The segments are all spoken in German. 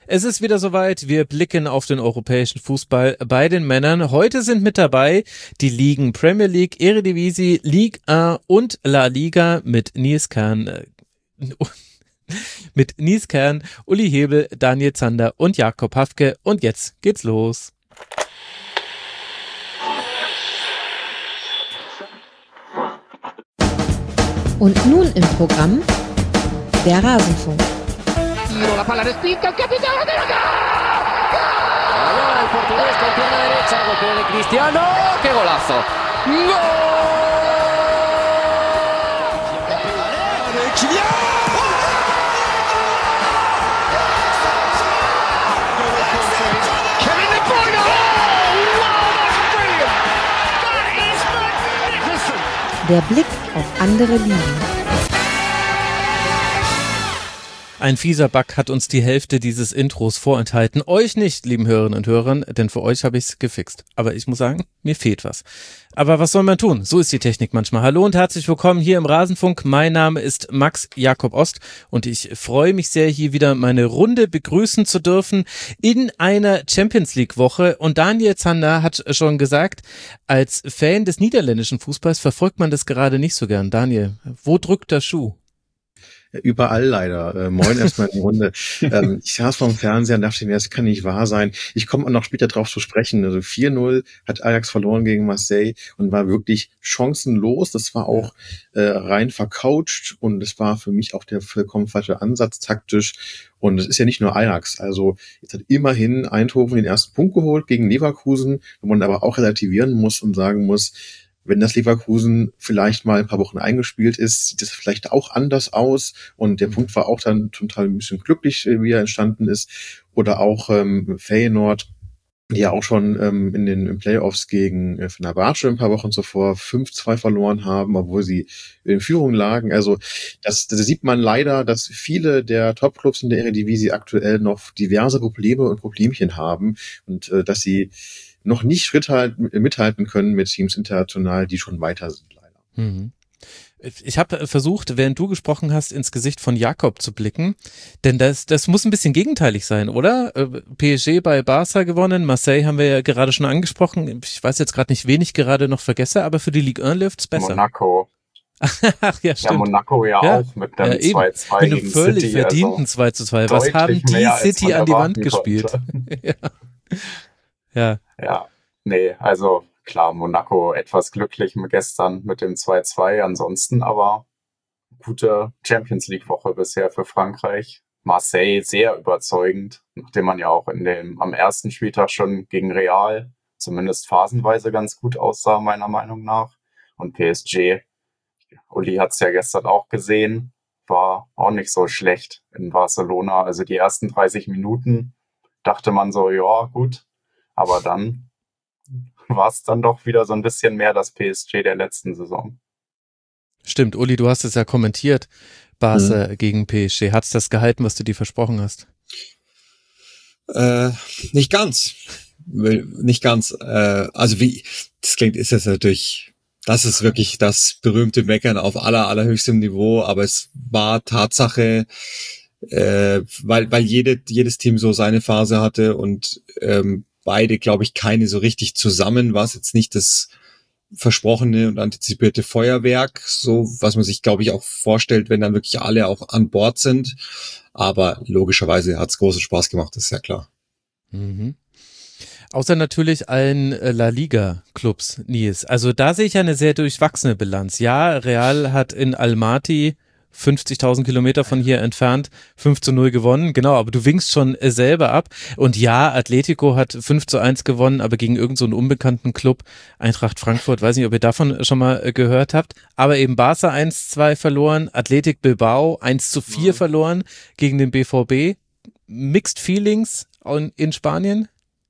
Es ist wieder soweit, wir blicken auf den europäischen Fußball bei den Männern. Heute sind mit dabei die Ligen Premier League, Eredivisie, Ligue 1 und La Liga mit Nils Kern, Uli Hebel, Daniel Zander und Jakob Hafke. Und jetzt geht's los. Und nun im Programm der Rasenfunk. La palla respinta, il capitano della Allora il portoghese con pierna derecha, golpe de Cristiano, che golazo! Gol! Kevin De Bruyne! Oh, wow, that's brilliant! That is magnificent! Der Blick auf andere Ligen. Ein fieser Bug hat uns die Hälfte dieses Intros vorenthalten. Euch nicht, lieben Hörerinnen und Hörer, denn für euch habe ich es gefixt. Aber ich muss sagen, mir fehlt was. Aber was soll man tun? So ist die Technik manchmal. Hallo und herzlich willkommen hier im Rasenfunk. Mein Name ist Max Jakob Ost und ich freue mich sehr, hier wieder meine Runde begrüßen zu dürfen in einer Champions-League-Woche. Und Daniel Zander hat schon gesagt, als Fan des niederländischen Fußballs verfolgt man das gerade nicht so gern. Daniel, wo drückt der Schuh? Überall leider. Moin erstmal in die Runde. Ich saß vorm Fernseher und dachte mir, das kann nicht wahr sein. Ich komme auch noch später drauf zu sprechen. Also 4-0 hat Ajax verloren gegen Marseille und war wirklich chancenlos. Das war auch rein vercoacht und es war für mich auch der vollkommen falsche Ansatz taktisch. Und es ist ja nicht nur Ajax. Also jetzt hat immerhin Eindhoven den ersten Punkt geholt gegen Leverkusen, wo man aber auch relativieren muss und sagen muss, wenn das Leverkusen vielleicht mal ein paar Wochen eingespielt ist, sieht es vielleicht auch anders aus. Und der Punkt war auch dann total ein bisschen glücklich, wie er entstanden ist. Oder auch Feyenoord, die ja auch schon in den Playoffs gegen Fenerbahce ein paar Wochen zuvor 5-2 verloren haben, obwohl sie in Führung lagen. Also das sieht man leider, dass viele der Topclubs in der Eredivisie aktuell noch diverse Probleme und Problemchen haben und dass sie noch nicht mithalten können mit Teams international, die schon weiter sind, leider. Mhm. Ich habe versucht, während du gesprochen hast, ins Gesicht von Jakob zu blicken, denn das muss ein bisschen gegenteilig sein, oder? PSG bei Barca gewonnen, Marseille haben wir ja gerade schon angesprochen, ich weiß jetzt gerade nicht, wen ich gerade noch vergesse, aber für die Ligue 1 läuft's besser. Monaco. Ach ja, stimmt. Ja, Monaco ja auch mit einem 2-2 mit einem gegen völlig City, verdienten also 2-2. Was haben die mehr, als City man an die Wand erwarten gespielt? Ja. Ja, nee, also klar, Monaco etwas glücklich gestern mit dem 2-2, ansonsten aber gute Champions-League-Woche bisher für Frankreich. Marseille sehr überzeugend, nachdem man ja auch am ersten Spieltag schon gegen Real zumindest phasenweise ganz gut aussah, meiner Meinung nach. Und PSG, Uli hat es ja gestern auch gesehen, war auch nicht so schlecht in Barcelona. Also die ersten 30 Minuten dachte man so, ja gut, aber dann war es dann doch wieder so ein bisschen mehr das PSG der letzten Saison. Stimmt, Uli, du hast es ja kommentiert, Barca gegen PSG. Hat's das gehalten, was du dir versprochen hast? Nicht ganz. Nicht ganz. Also wie, das klingt, ist jetzt natürlich, das ist wirklich das berühmte Meckern auf allerhöchstem Niveau, aber es war Tatsache, weil jedes Team so seine Phase hatte und beide, glaube ich, keine so richtig zusammen, war es jetzt nicht das versprochene und antizipierte Feuerwerk, so was man sich, glaube ich, auch vorstellt, wenn dann wirklich alle auch an Bord sind. Aber logischerweise hat es großen Spaß gemacht, das ist ja klar. Mhm. Außer natürlich allen La Liga-Clubs, Nils. Also da sehe ich ja eine sehr durchwachsene Bilanz. Ja, Real hat in Almaty 50.000 Kilometer von hier entfernt 5-0 gewonnen, genau, aber du winkst schon selber ab. Und ja, Atletico hat 5-1 gewonnen, aber gegen irgend so einen unbekannten Club, Eintracht Frankfurt, weiß nicht, ob ihr davon schon mal gehört habt, aber eben Barca 1-2 verloren, Athletic Bilbao 1-4 verloren gegen den BVB. Mixed Feelings in Spanien?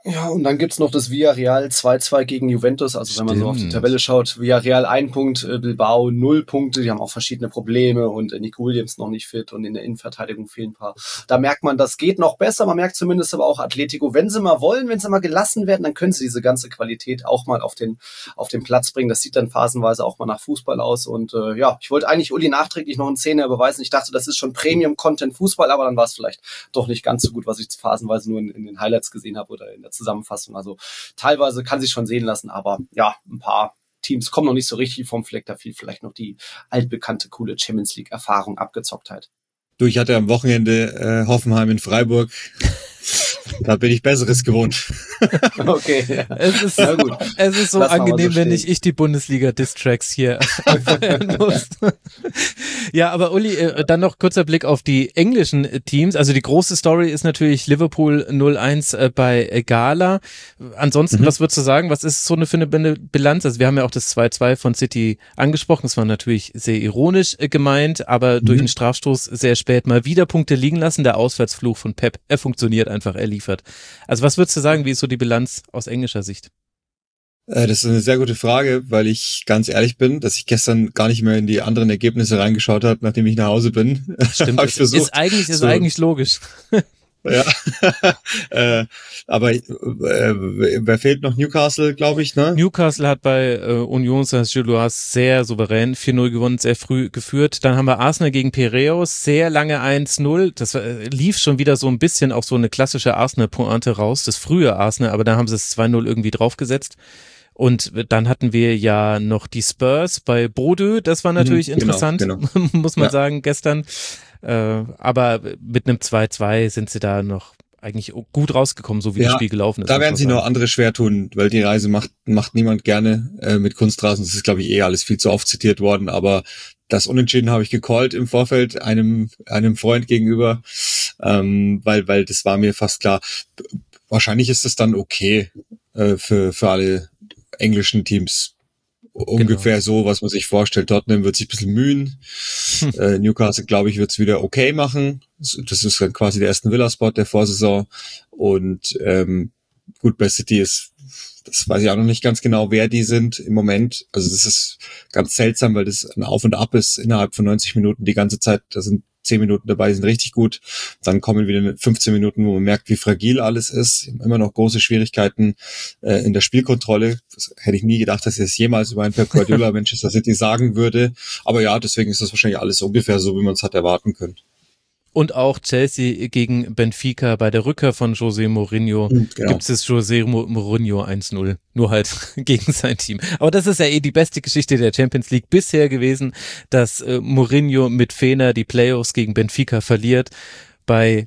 Ja, und dann gibt's noch das Villarreal 2-2 gegen Juventus. Also wenn man so auf die Tabelle schaut, Villarreal 1 Punkt, Bilbao 0 Punkte. Die haben auch verschiedene Probleme und Nico Williams noch nicht fit und in der Innenverteidigung fehlen ein paar. Da merkt man, das geht noch besser. Man merkt zumindest aber auch Atletico, wenn sie mal wollen, wenn sie mal gelassen werden, dann können sie diese ganze Qualität auch mal auf den Platz bringen. Das sieht dann phasenweise auch mal nach Fußball aus. Und ich wollte eigentlich Uli nachträglich noch einen Zehner beweisen. Ich dachte, das ist schon Premium-Content Fußball, aber dann war es vielleicht doch nicht ganz so gut, was ich phasenweise nur in den Highlights gesehen habe oder in der Zusammenfassung. Also teilweise kann sich schon sehen lassen, aber ja, ein paar Teams kommen noch nicht so richtig vom Fleck. Da fehlt vielleicht noch die altbekannte, coole Champions League-Erfahrung, Abgezocktheit. Du, ich hatte am Wochenende Hoffenheim in Freiburg. Da bin ich Besseres gewohnt. Okay, ja. Es ist so angenehm, wenn nicht ich die Bundesliga-Distracks hier abfeiern muss. Ja, aber Uli, dann noch kurzer Blick auf die englischen Teams. Also die große Story ist natürlich Liverpool 0-1 bei Gala. Ansonsten, was würdest du sagen? Was ist so für eine Bilanz? Also wir haben ja auch das 2-2 von City angesprochen. Das war natürlich sehr ironisch gemeint, aber durch einen Strafstoß sehr spät mal wieder Punkte liegen lassen. Der Auswärtsfluch von Pep, er funktioniert einfach, er liefert. Also was würdest du sagen, wie ist so die Bilanz aus englischer Sicht? Das ist eine sehr gute Frage, weil ich ganz ehrlich bin, dass ich gestern gar nicht mehr in die anderen Ergebnisse reingeschaut habe, nachdem ich nach Hause bin. Stimmt, ist eigentlich logisch. Ja, aber wer fehlt noch? Newcastle, glaube ich, ne? Newcastle hat bei Union Saint-Gilloise sehr souverän 4-0 gewonnen, sehr früh geführt. Dann haben wir Arsenal gegen Piraeus, sehr lange 1-0. Das lief schon wieder so ein bisschen auf so eine klassische Arsenal-Pointe raus, das frühe Arsenal, aber da haben sie es 2-0 irgendwie draufgesetzt. Und dann hatten wir ja noch die Spurs bei Bodø, das war natürlich interessant, genau. Muss man sagen, gestern. Aber mit einem 2-2 sind sie da noch eigentlich gut rausgekommen, so wie das Spiel gelaufen ist. Da werden sich noch andere schwer tun, weil die Reise macht niemand gerne mit Kunstrasen. Das ist, glaube ich, alles viel zu oft zitiert worden, aber das Unentschieden habe ich gecallt im Vorfeld einem Freund gegenüber, weil das war mir fast klar. Wahrscheinlich ist es dann okay für alle englischen Teams. Ungefähr so, was man sich vorstellt. Tottenham wird sich ein bisschen mühen. Newcastle, glaube ich, wird es wieder okay machen. Das ist dann quasi der Aston Villa-Spot der Vorsaison. Und gut, bei City das weiß ich auch noch nicht ganz genau, wer die sind im Moment. Also das ist ganz seltsam, weil das ein Auf und Ab ist innerhalb von 90 Minuten die ganze Zeit. Da sind 10 Minuten dabei, die sind richtig gut. Dann kommen wieder 15 Minuten, wo man merkt, wie fragil alles ist. Immer noch große Schwierigkeiten in der Spielkontrolle. Das hätte ich nie gedacht, dass ich das jemals über einen Pep Guardiola Manchester City sagen würde. Aber ja, deswegen ist das wahrscheinlich alles ungefähr so, wie man es hat erwarten können. Und auch Chelsea gegen Benfica bei der Rückkehr von José Mourinho gibt es José Mourinho 1-0, nur halt gegen sein Team. Aber das ist ja die beste Geschichte der Champions League bisher gewesen, dass Mourinho mit Fener die Playoffs gegen Benfica verliert, bei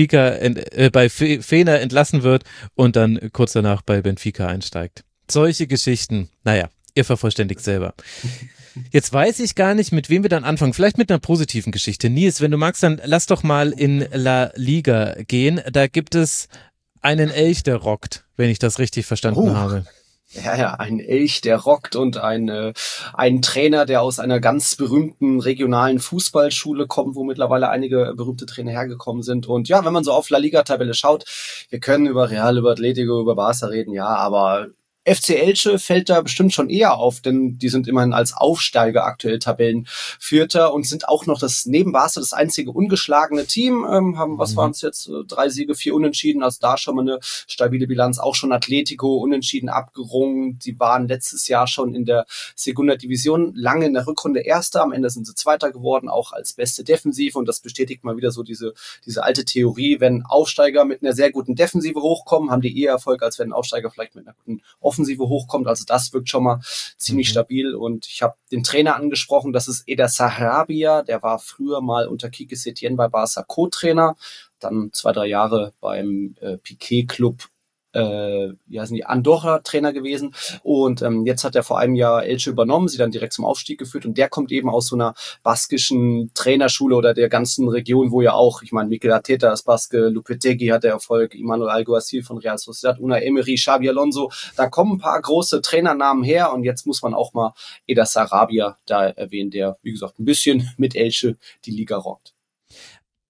Fener entlassen wird und dann kurz danach bei Benfica einsteigt. Solche Geschichten, naja, ihr vervollständigt selber. Jetzt weiß ich gar nicht, mit wem wir dann anfangen. Vielleicht mit einer positiven Geschichte. Nils, wenn du magst, dann lass doch mal in La Liga gehen. Da gibt es einen Elch, der rockt, wenn ich das richtig verstanden habe. Ja, ein Elch, der rockt und ein Trainer, der aus einer ganz berühmten regionalen Fußballschule kommt, wo mittlerweile einige berühmte Trainer hergekommen sind. Und ja, wenn man so auf La Liga-Tabelle schaut, wir können über Real, über Atletico, über Barca reden, ja, aber FC Elche fällt da bestimmt schon eher auf, denn die sind immerhin als Aufsteiger aktuell Tabellenvierter und sind auch noch neben Barca das einzige ungeschlagene Team, haben, was waren es jetzt, 3 Siege, 4 Unentschieden, also da schon mal eine stabile Bilanz, auch schon Atletico unentschieden abgerungen, die waren letztes Jahr schon in der Segunda Division lange in der Rückrunde Erster, am Ende sind sie Zweiter geworden, auch als beste Defensive und das bestätigt mal wieder so diese alte Theorie, wenn Aufsteiger mit einer sehr guten Defensive hochkommen, haben die eher Erfolg, als wenn ein Aufsteiger vielleicht mit einer guten Offensive hochkommt, also das wirkt schon mal ziemlich stabil und ich habe den Trainer angesprochen, das ist Eder Sarabia, der war früher mal unter Quique Setién bei Barca Co-Trainer, dann 2-3 Jahre beim Piquet-Club Andorra Trainer gewesen und jetzt hat er vor einem Jahr Elche übernommen, sie dann direkt zum Aufstieg geführt und der kommt eben aus so einer baskischen Trainerschule oder der ganzen Region, wo ja auch, ich meine, Mikel Arteta ist Baske, Lopetegui hat der Erfolg, Imanol Alguacil von Real Sociedad, Unai Emery, Xabi Alonso, da kommen ein paar große Trainernamen her und jetzt muss man auch mal Eder Sarabia da erwähnen, der, wie gesagt, ein bisschen mit Elche die Liga rockt.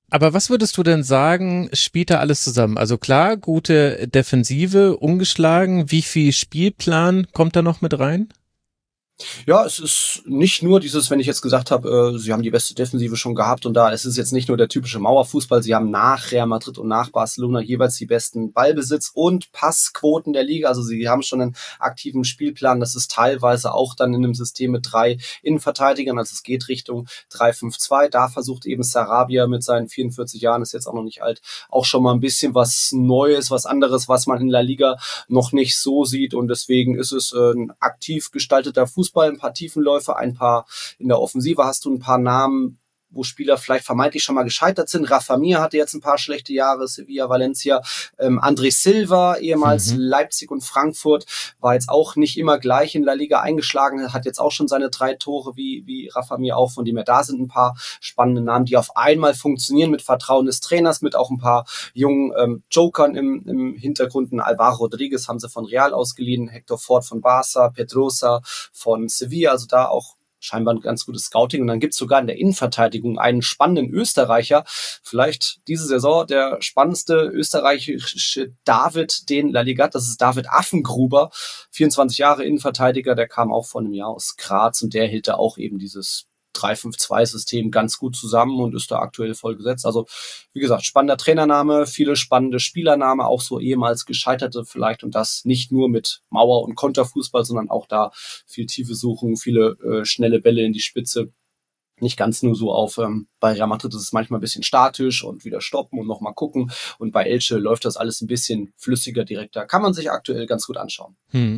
Aber was würdest du denn sagen, spielt da alles zusammen? Also klar, gute Defensive, ungeschlagen. Wie viel Spielplan kommt da noch mit rein? Ja, es ist nicht nur dieses, wenn ich jetzt gesagt habe, sie haben die beste Defensive schon gehabt und da, es ist jetzt nicht nur der typische Mauerfußball, sie haben nach Real Madrid und nach Barcelona jeweils die besten Ballbesitz- und Passquoten der Liga, also sie haben schon einen aktiven Spielplan, das ist teilweise auch dann in einem System mit 3 Innenverteidigern, also es geht Richtung 3-5-2, da versucht eben Sarabia mit seinen 44 Jahren, ist jetzt auch noch nicht alt, auch schon mal ein bisschen was Neues, was anderes, was man in La Liga noch nicht so sieht und deswegen ist es ein aktiv gestalteter Fußball, ein paar Tiefenläufe, ein paar in der Offensive hast du ein paar Namen, wo Spieler vielleicht vermeintlich schon mal gescheitert sind. Rafa Mir hatte jetzt ein paar schlechte Jahre, Sevilla, Valencia. André Silva, ehemals Leipzig und Frankfurt, war jetzt auch nicht immer gleich in La Liga eingeschlagen, hat jetzt auch schon seine 3 Tore wie Rafa Mir auch, von dem her da sind ein paar spannende Namen, die auf einmal funktionieren mit Vertrauen des Trainers, mit auch ein paar jungen Jokern im Hintergrund. Alvaro Rodriguez haben sie von Real ausgeliehen, Hector Ford von Barça, Pedrosa von Sevilla, also da auch scheinbar ein ganz gutes Scouting. Und dann gibt's sogar in der Innenverteidigung einen spannenden Österreicher, vielleicht diese Saison der spannendste österreichische David, den La Liga hat. Das ist David Affengruber, 24 Jahre Innenverteidiger, der kam auch vor einem Jahr aus Graz und der hält da auch eben dieses 3-5-2-System ganz gut zusammen und ist da aktuell voll gesetzt. Also wie gesagt, spannender Trainername, viele spannende Spielername, auch so ehemals Gescheiterte vielleicht und das nicht nur mit Mauer- und Konterfußball, sondern auch da viel tiefe Suchen, viele schnelle Bälle in die Spitze. Nicht ganz nur so auf, bei Real Madrid ist es manchmal ein bisschen statisch und wieder stoppen und nochmal gucken und bei Elche läuft das alles ein bisschen flüssiger, direkter. Kann man sich aktuell ganz gut anschauen.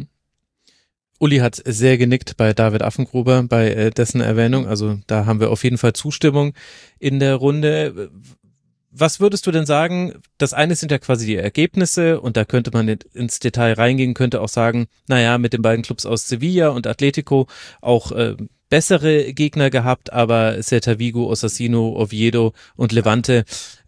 Uli hat sehr genickt bei David Affengruber, bei dessen Erwähnung. Also da haben wir auf jeden Fall Zustimmung in der Runde. Was würdest du denn sagen? Das eine sind ja quasi die Ergebnisse und da könnte man ins Detail reingehen, könnte auch sagen, naja, mit den beiden Clubs aus Sevilla und Atletico auch bessere Gegner gehabt, aber Celta Vigo, Osasuna, Oviedo und Levante,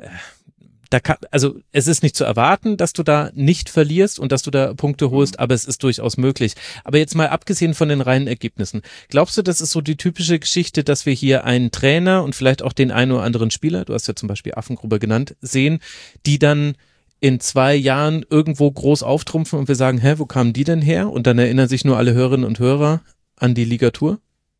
also es ist nicht zu erwarten, dass du da nicht verlierst und dass du da Punkte holst, aber es ist durchaus möglich. Aber jetzt mal abgesehen von den reinen Ergebnissen, glaubst du, das ist so die typische Geschichte, dass wir hier einen Trainer und vielleicht auch den einen oder anderen Spieler, du hast ja zum Beispiel Affengruber genannt, sehen, die dann in 2 Jahren irgendwo groß auftrumpfen und wir sagen, wo kamen die denn her? Und dann erinnern sich nur alle Hörerinnen und Hörer an die Ligatur?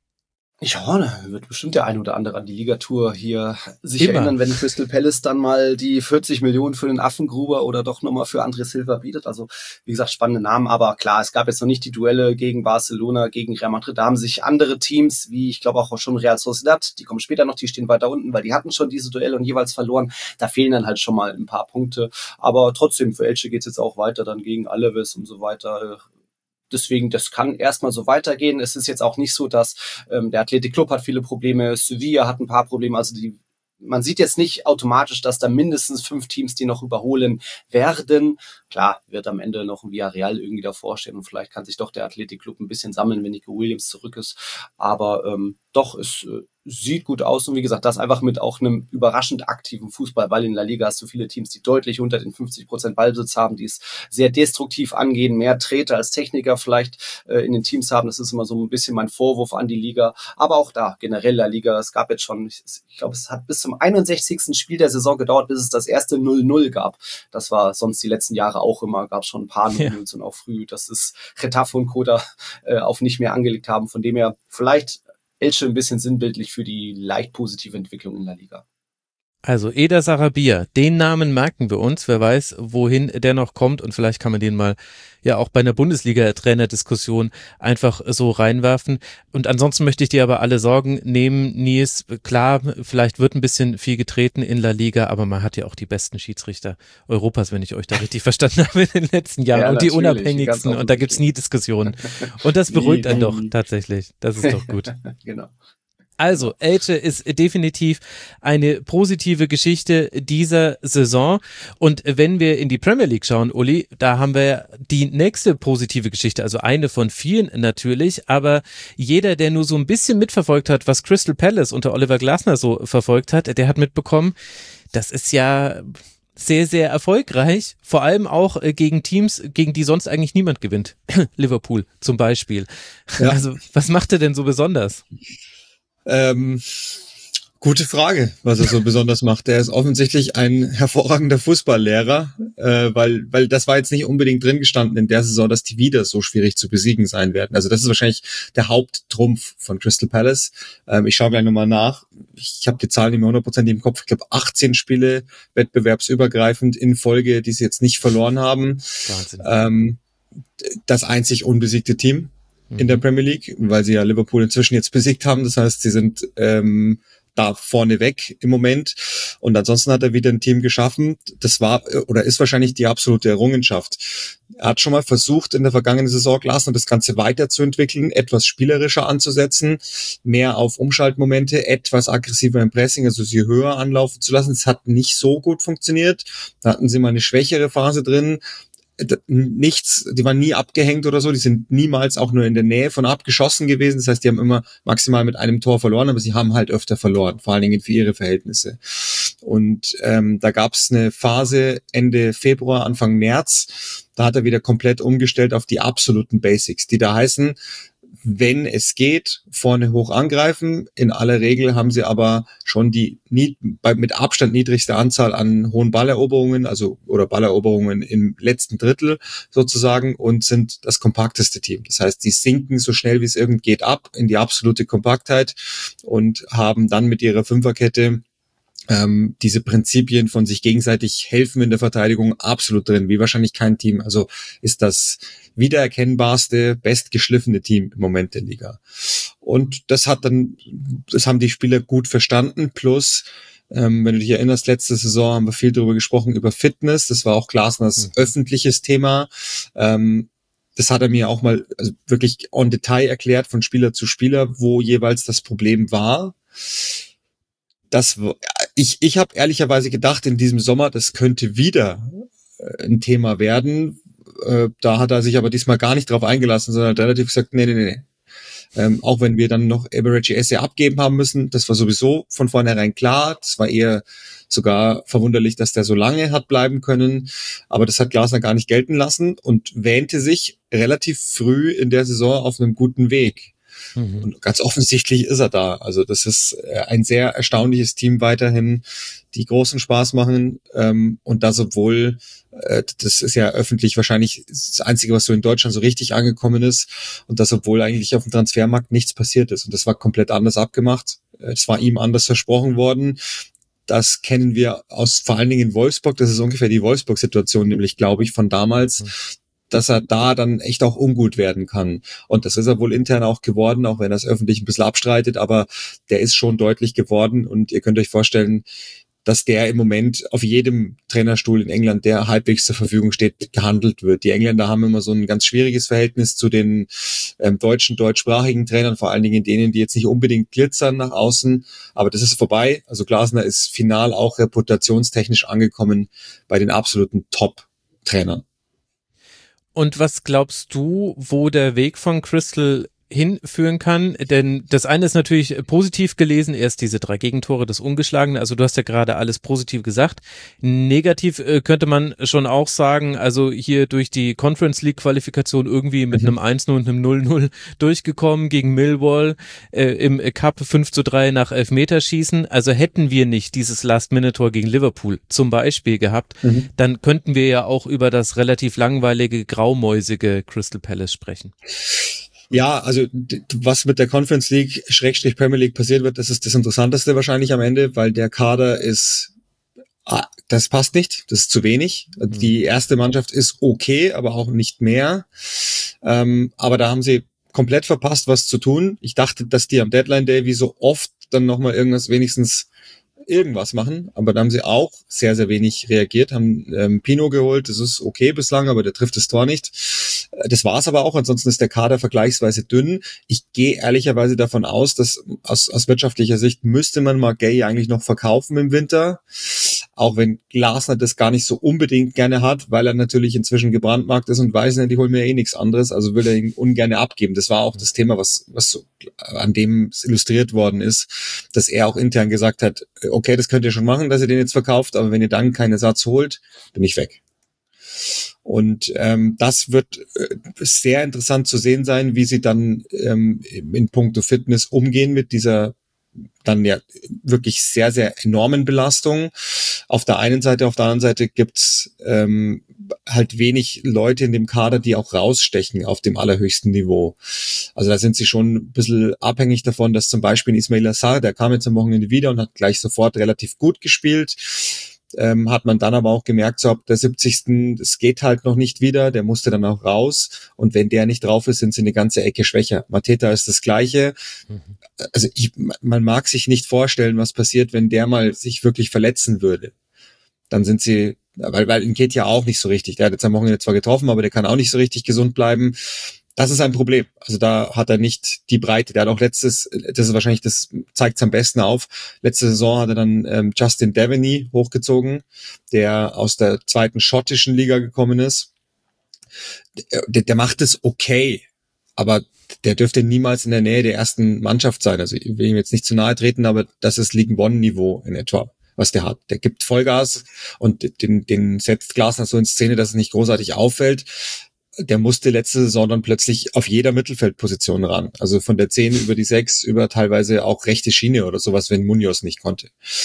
Ja, da wird bestimmt der eine oder andere an die Ligatur hier sich erinnern, wenn Crystal Palace dann mal die 40 Millionen für den Affengruber oder doch nochmal für André Silva bietet. Also, wie gesagt, spannende Namen. Aber klar, es gab jetzt noch nicht die Duelle gegen Barcelona, gegen Real Madrid. Da haben sich andere Teams, wie ich glaube auch schon Real Sociedad, die kommen später noch, die stehen weiter unten, weil die hatten schon diese Duelle und jeweils verloren. Da fehlen dann halt schon mal ein paar Punkte. Aber trotzdem, für Elche geht's jetzt auch weiter, dann gegen Alaves und so weiter. Deswegen, das kann erstmal so weitergehen. Es ist jetzt auch nicht so, dass der Athletic Club hat viele Probleme, Sevilla hat ein paar Probleme. Also man sieht jetzt nicht automatisch, dass da mindestens 5 Teams die noch überholen werden. Klar, wird am Ende noch ein Villarreal irgendwie davor stehen und vielleicht kann sich doch der Athletic Club ein bisschen sammeln, wenn Nico Williams zurück ist. Aber doch, es sieht gut aus und wie gesagt, das einfach mit auch einem überraschend aktiven Fußball, weil in La Liga hast du viele Teams, die deutlich unter den 50% Ballbesitz haben, die es sehr destruktiv angehen, mehr Treter als Techniker vielleicht in den Teams haben. Das ist immer so ein bisschen mein Vorwurf an die Liga. Aber auch da, generell La Liga, es gab jetzt schon, ich glaube, es hat bis zum 61. Spiel der Saison gedauert, bis es das erste 0-0 gab. Das war sonst die letzten Jahre auch immer, gab es schon ein paar 0-0s und auch früh, dass es Getafe und Koda auf nicht mehr angelegt haben. Von dem her vielleicht Elche ein bisschen sinnbildlich für die leicht positive Entwicklung in der Liga. Also Eder Sarabia, den Namen merken wir uns, wer weiß, wohin der noch kommt und vielleicht kann man den mal ja auch bei einer Bundesliga-Trainer-Diskussion einfach so reinwerfen. Und ansonsten möchte ich dir aber alle Sorgen nehmen, Nils. Klar, vielleicht wird ein bisschen viel getreten in La Liga, aber man hat ja auch die besten Schiedsrichter Europas, wenn ich euch da richtig verstanden habe in den letzten Jahren, ja, und die unabhängigsten und da gibt's nie Diskussionen. Und das beruhigt einen doch tatsächlich. Das ist doch gut. Genau. Also, Elche ist definitiv eine positive Geschichte dieser Saison. Und wenn wir in die Premier League schauen, Uli, da haben wir die nächste positive Geschichte, also eine von vielen natürlich, aber jeder, der nur so ein bisschen mitverfolgt hat, was Crystal Palace unter Oliver Glasner so verfolgt hat, der hat mitbekommen, das ist ja sehr, sehr erfolgreich, vor allem auch gegen Teams, gegen die sonst eigentlich niemand gewinnt. Liverpool zum Beispiel. Ja. Also, was macht er denn so besonders? Gute Frage, was er so besonders macht. Er ist offensichtlich ein hervorragender Fußballlehrer, weil das war jetzt nicht unbedingt drin gestanden in der Saison, dass die wieder so schwierig zu besiegen sein werden. Also das ist wahrscheinlich der Haupttrumpf von Crystal Palace. Ich schaue gleich nochmal nach. Ich habe die Zahlen nicht mehr 100% im Kopf. Ich glaube 18 Spiele wettbewerbsübergreifend in Folge, die sie jetzt nicht verloren haben. Wahnsinn. Das einzig unbesiegte Team in der Premier League, weil sie ja Liverpool inzwischen jetzt besiegt haben. Das heißt, sie sind da vorne weg im Moment. Und ansonsten hat er wieder ein Team geschaffen. Das war oder ist wahrscheinlich die absolute Errungenschaft. Er hat schon mal versucht, in der vergangenen Saison Glasner das Ganze weiterzuentwickeln, etwas spielerischer anzusetzen, mehr auf Umschaltmomente, etwas aggressiver im Pressing, also sie höher anlaufen zu lassen. Es hat nicht so gut funktioniert. Da hatten sie mal eine schwächere Phase drin. Nichts, die waren nie abgehängt oder so, die sind niemals auch nur in der Nähe von abgeschossen gewesen, das heißt, die haben immer maximal mit einem Tor verloren, aber sie haben halt öfter verloren, vor allen Dingen für ihre Verhältnisse. Und da gab es eine Phase Ende Februar, Anfang März, da hat er wieder komplett umgestellt auf die absoluten Basics, die da heißen, wenn es geht, vorne hoch angreifen. In aller Regel haben sie aber schon die mit Abstand niedrigste Anzahl an hohen Balleroberungen, oder Balleroberungen im letzten Drittel sozusagen, und sind das kompakteste Team. Das heißt, die sinken so schnell wie es irgend geht ab in die absolute Kompaktheit und haben dann mit ihrer Fünferkette diese Prinzipien von sich gegenseitig helfen in der Verteidigung absolut drin, wie wahrscheinlich kein Team. Also ist das wiedererkennbarste, bestgeschliffene Team im Moment der Liga. Und das haben die Spieler gut verstanden. Plus, wenn du dich erinnerst, letzte Saison haben wir viel darüber gesprochen, über Fitness. Das war auch Glasners öffentliches Thema. Das hat er mir auch mal wirklich en Detail erklärt, von Spieler zu Spieler, wo jeweils das Problem war. Ich habe ehrlicherweise gedacht in diesem Sommer, das könnte wieder ein Thema werden. Da hat er sich aber diesmal gar nicht drauf eingelassen, sondern hat relativ gesagt, nee. Auch wenn wir dann noch Eberechi Esse abgeben haben müssen, das war sowieso von vornherein klar. Das war eher sogar verwunderlich, dass der so lange hat bleiben können. Aber das hat Glasner gar nicht gelten lassen und wähnte sich relativ früh in der Saison auf einem guten Weg. Und ganz offensichtlich ist er da. Also das ist ein sehr erstaunliches Team weiterhin, die großen Spaß machen. Und das, obwohl, das ist ja öffentlich wahrscheinlich das Einzige, was so in Deutschland so richtig angekommen ist. Und das, obwohl eigentlich auf dem Transfermarkt nichts passiert ist. Und das war komplett anders abgemacht. Es war ihm anders versprochen worden. Das kennen wir aus vor allen Dingen in Wolfsburg. Das ist ungefähr die Wolfsburg-Situation, nämlich, glaube ich, von damals, dass er da dann echt auch ungut werden kann. Und das ist er wohl intern auch geworden, auch wenn er es öffentlich ein bisschen abstreitet, aber der ist schon deutlich geworden und ihr könnt euch vorstellen, dass der im Moment auf jedem Trainerstuhl in England, der halbwegs zur Verfügung steht, gehandelt wird. Die Engländer haben immer so ein ganz schwieriges Verhältnis zu den deutschsprachigen Trainern, vor allen Dingen denen, die jetzt nicht unbedingt glitzern nach außen, aber das ist vorbei. Also Glasner ist final auch reputationstechnisch angekommen bei den absoluten Top-Trainern. Und was glaubst du, wo der Weg von Crystal hinführen kann? Denn das eine ist natürlich positiv gelesen, erst diese 3 Gegentore, das Ungeschlagene, also du hast ja gerade alles positiv gesagt. Negativ könnte man schon auch sagen, also hier durch die Conference League Qualifikation irgendwie mit einem 1-0 und einem 0-0 durchgekommen gegen Millwall, im Cup 5-3 nach Elfmeterschießen. Also hätten wir nicht dieses Last-Minute-Tor gegen Liverpool zum Beispiel gehabt, dann könnten wir ja auch über das relativ langweilige, graumäusige Crystal Palace sprechen. Ja, also was mit der Conference League / Premier League passiert wird, das ist das Interessanteste wahrscheinlich am Ende, weil der Kader ist, das passt nicht, das ist zu wenig. Die erste Mannschaft ist okay, aber auch nicht mehr. Aber da haben sie komplett verpasst, was zu tun. Ich dachte, dass die am Deadline Day wie so oft dann nochmal irgendwas machen, aber da haben sie auch sehr, sehr wenig reagiert, haben Pino geholt, das ist okay bislang, aber der trifft das Tor nicht. Das war's aber auch, ansonsten ist der Kader vergleichsweise dünn. Ich gehe ehrlicherweise davon aus, dass aus wirtschaftlicher Sicht müsste man mal Gay eigentlich noch verkaufen im Winter, auch wenn Glasner das gar nicht so unbedingt gerne hat, weil er natürlich inzwischen gebrandmarkt ist und weiß, die holen mir eh nichts anderes, also will er ihn ungerne abgeben. Das war auch das Thema, was so an dem es illustriert worden ist, dass er auch intern gesagt hat, okay, das könnt ihr schon machen, dass ihr den jetzt verkauft, aber wenn ihr dann keinen Ersatz holt, bin ich weg. Und das wird sehr interessant zu sehen sein, wie sie dann in puncto Fitness umgehen mit dieser dann ja wirklich sehr, sehr enormen Belastungen auf der einen Seite. Auf der anderen Seite gibt's halt wenig Leute in dem Kader, die auch rausstechen auf dem allerhöchsten Niveau. Also da sind sie schon ein bisschen abhängig davon, dass zum Beispiel Ismail Assar, der kam jetzt am Wochenende wieder und hat gleich sofort relativ gut gespielt. Hat man dann aber auch gemerkt, so ab der 70. Es geht halt noch nicht wieder, der musste dann auch raus und wenn der nicht drauf ist, sind sie eine ganze Ecke schwächer. Mateta ist das Gleiche. Also man mag sich nicht vorstellen, was passiert, wenn der mal sich wirklich verletzen würde. Dann sind sie, weil ihm geht ja auch nicht so richtig. Der hat jetzt am Wochenende zwar getroffen, aber der kann auch nicht so richtig gesund bleiben. Das ist ein Problem. Also da hat er nicht die Breite. Der hat auch das ist wahrscheinlich, das zeigt es am besten auf. Letzte Saison hat er dann Justin Devaney hochgezogen, der aus der zweiten schottischen Liga gekommen ist. Der macht es okay, aber der dürfte niemals in der Nähe der ersten Mannschaft sein. Also ich will ihm jetzt nicht zu nahe treten, aber das ist League One-Niveau in etwa, was der hat. Der gibt Vollgas und den setzt Glasner so in Szene, dass es nicht großartig auffällt. Der musste letzte Saison dann plötzlich auf jeder Mittelfeldposition ran. Also von der 10 über die 6, über teilweise auch rechte Schiene oder sowas, wenn Munoz nicht konnte.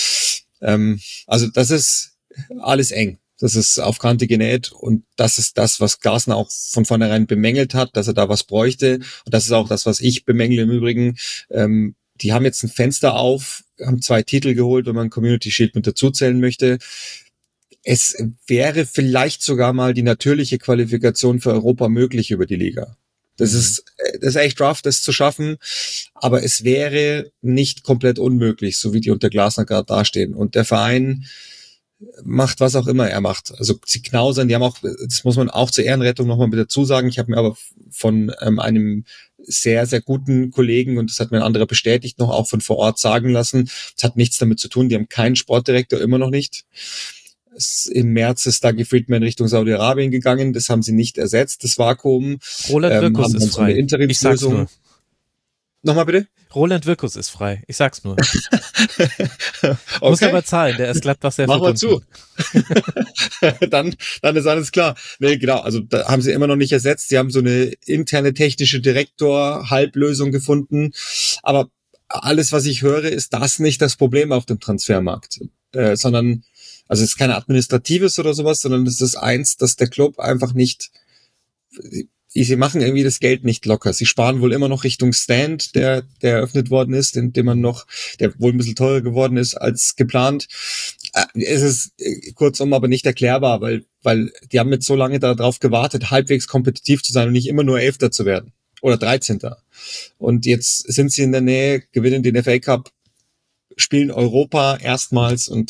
Also das ist alles eng. Das ist auf Kante genäht und das ist das, was Glasner auch von vornherein bemängelt hat, dass er da was bräuchte. Und das ist auch das, was ich bemängle im Übrigen. Die haben jetzt ein Fenster auf, haben 2 Titel geholt, wenn man Community Shield mit dazuzählen möchte. Es wäre vielleicht sogar mal die natürliche Qualifikation für Europa möglich über die Liga. Das ist echt rough, das zu schaffen, aber es wäre nicht komplett unmöglich, so wie die unter Glasner gerade dastehen. Und der Verein macht, was auch immer er macht. Also sie knausern, die haben auch, das muss man auch zur Ehrenrettung nochmal mit dazu sagen, ich habe mir aber von einem sehr, sehr guten Kollegen, und das hat mir ein anderer bestätigt, noch auch von vor Ort sagen lassen, es hat nichts damit zu tun, die haben keinen Sportdirektor, immer noch nicht. Im März ist Dougie Friedman Richtung Saudi-Arabien gegangen, das haben sie nicht ersetzt, das Vakuum. Roland Wirkus ist frei. Ich sag's nur. Nochmal bitte? Roland Wirkus ist frei. Ich sag's nur. Okay. Muss aber zahlen, der ist Gladbach sehr Mach mal verbunden. zu. dann ist alles klar. Nee, genau, also da haben sie immer noch nicht ersetzt. Sie haben so eine interne technische Direktor-Halblösung gefunden. Aber alles, was ich höre, ist das nicht das Problem auf dem Transfermarkt, sondern also es ist kein administratives oder sowas, sondern es ist eins, dass der Club einfach nicht, sie machen irgendwie das Geld nicht locker. Sie sparen wohl immer noch Richtung Stand, der eröffnet worden ist, der wohl ein bisschen teurer geworden ist als geplant. Es ist kurzum aber nicht erklärbar, weil die haben jetzt so lange darauf gewartet, halbwegs kompetitiv zu sein und nicht immer nur 11. zu werden oder 13. Und jetzt sind sie in der Nähe, gewinnen den FA Cup, spielen Europa erstmals und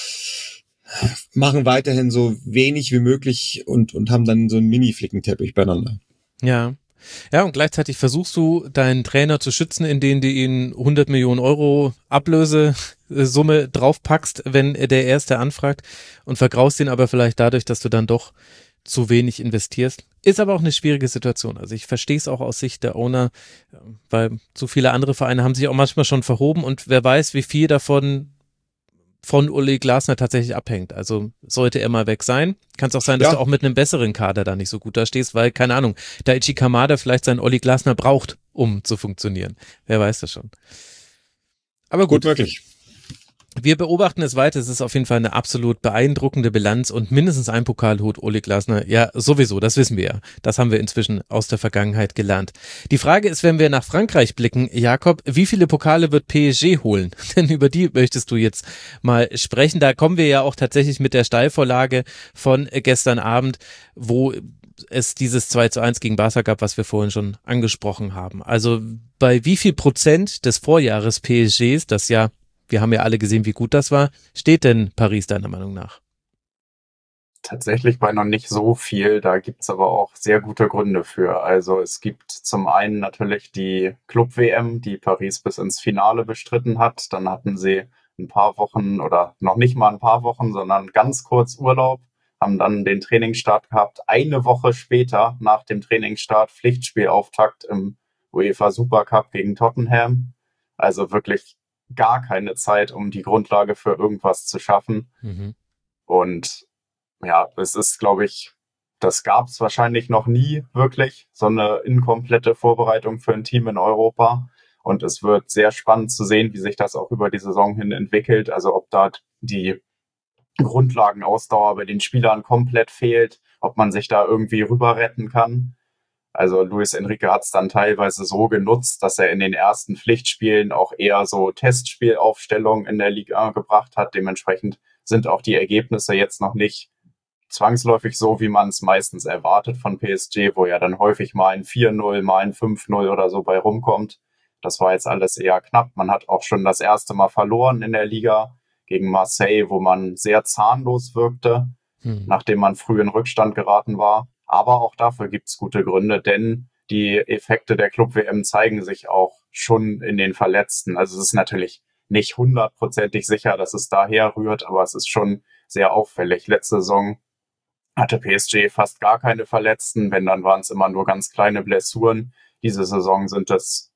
machen weiterhin so wenig wie möglich und haben dann so einen Mini-Flickenteppich beieinander. Ja. Ja, und gleichzeitig versuchst du, deinen Trainer zu schützen, indem du ihn 100 Millionen Euro Ablösesumme draufpackst, wenn der Erste anfragt, und vergraust ihn aber vielleicht dadurch, dass du dann doch zu wenig investierst. Ist aber auch eine schwierige Situation. Also ich verstehe es auch aus Sicht der Owner, weil zu viele andere Vereine haben sich auch manchmal schon verhoben und wer weiß, wie viel davon von Uli Glasner tatsächlich abhängt. Also sollte er mal weg sein, kann es auch sein, dass du auch mit einem besseren Kader da nicht so gut da stehst, weil, keine Ahnung, Daichi Kamada vielleicht seinen Uli Glasner braucht, um zu funktionieren. Wer weiß das schon. Aber gut möglich. Wir beobachten es weiter. Es ist auf jeden Fall eine absolut beeindruckende Bilanz und mindestens ein Pokal holt Uli Glasner. Ja, sowieso, das wissen wir ja. Das haben wir inzwischen aus der Vergangenheit gelernt. Die Frage ist, wenn wir nach Frankreich blicken, Jakob, wie viele Pokale wird PSG holen? Denn über die möchtest du jetzt mal sprechen. Da kommen wir ja auch tatsächlich mit der Steilvorlage von gestern Abend, wo es dieses 2:1 gegen Barca gab, was wir vorhin schon angesprochen haben. Also bei wie viel Prozent des Vorjahres PSGs, das ja, wir haben ja alle gesehen, wie gut das war, steht denn Paris deiner Meinung nach? Tatsächlich bei noch nicht so viel, da gibt's aber auch sehr gute Gründe für. Also es gibt zum einen natürlich die Club-WM, die Paris bis ins Finale bestritten hat. Dann hatten sie ein paar Wochen oder noch nicht mal ein paar Wochen, sondern ganz kurz Urlaub, haben dann den Trainingsstart gehabt. Eine Woche später nach dem Trainingsstart Pflichtspielauftakt im UEFA Supercup gegen Tottenham. Also wirklich gar keine Zeit, um die Grundlage für irgendwas zu schaffen. Und ja, es ist, glaube ich, das gab es wahrscheinlich noch nie wirklich, so eine inkomplette Vorbereitung für ein Team in Europa. Und es wird sehr spannend zu sehen, wie sich das auch über die Saison hin entwickelt. Also ob da die Grundlagenausdauer bei den Spielern komplett fehlt, ob man sich da irgendwie rüber retten kann. Also Luis Enrique hat es dann teilweise so genutzt, dass er in den ersten Pflichtspielen auch eher so Testspielaufstellungen in der Liga gebracht hat. Dementsprechend sind auch die Ergebnisse jetzt noch nicht zwangsläufig so, wie man es meistens erwartet von PSG, wo ja dann häufig mal ein 4-0, mal ein 5-0 oder so bei rumkommt. Das war jetzt alles eher knapp. Man hat auch schon das erste Mal verloren in der Liga gegen Marseille, wo man sehr zahnlos wirkte, nachdem man früh in Rückstand geraten war. Aber auch dafür gibt's gute Gründe, denn die Effekte der Club-WM zeigen sich auch schon in den Verletzten. Also es ist natürlich nicht 100%ig sicher, dass es daher rührt, aber es ist schon sehr auffällig. Letzte Saison hatte PSG fast gar keine Verletzten, wenn, dann waren es immer nur ganz kleine Blessuren. Diese Saison ist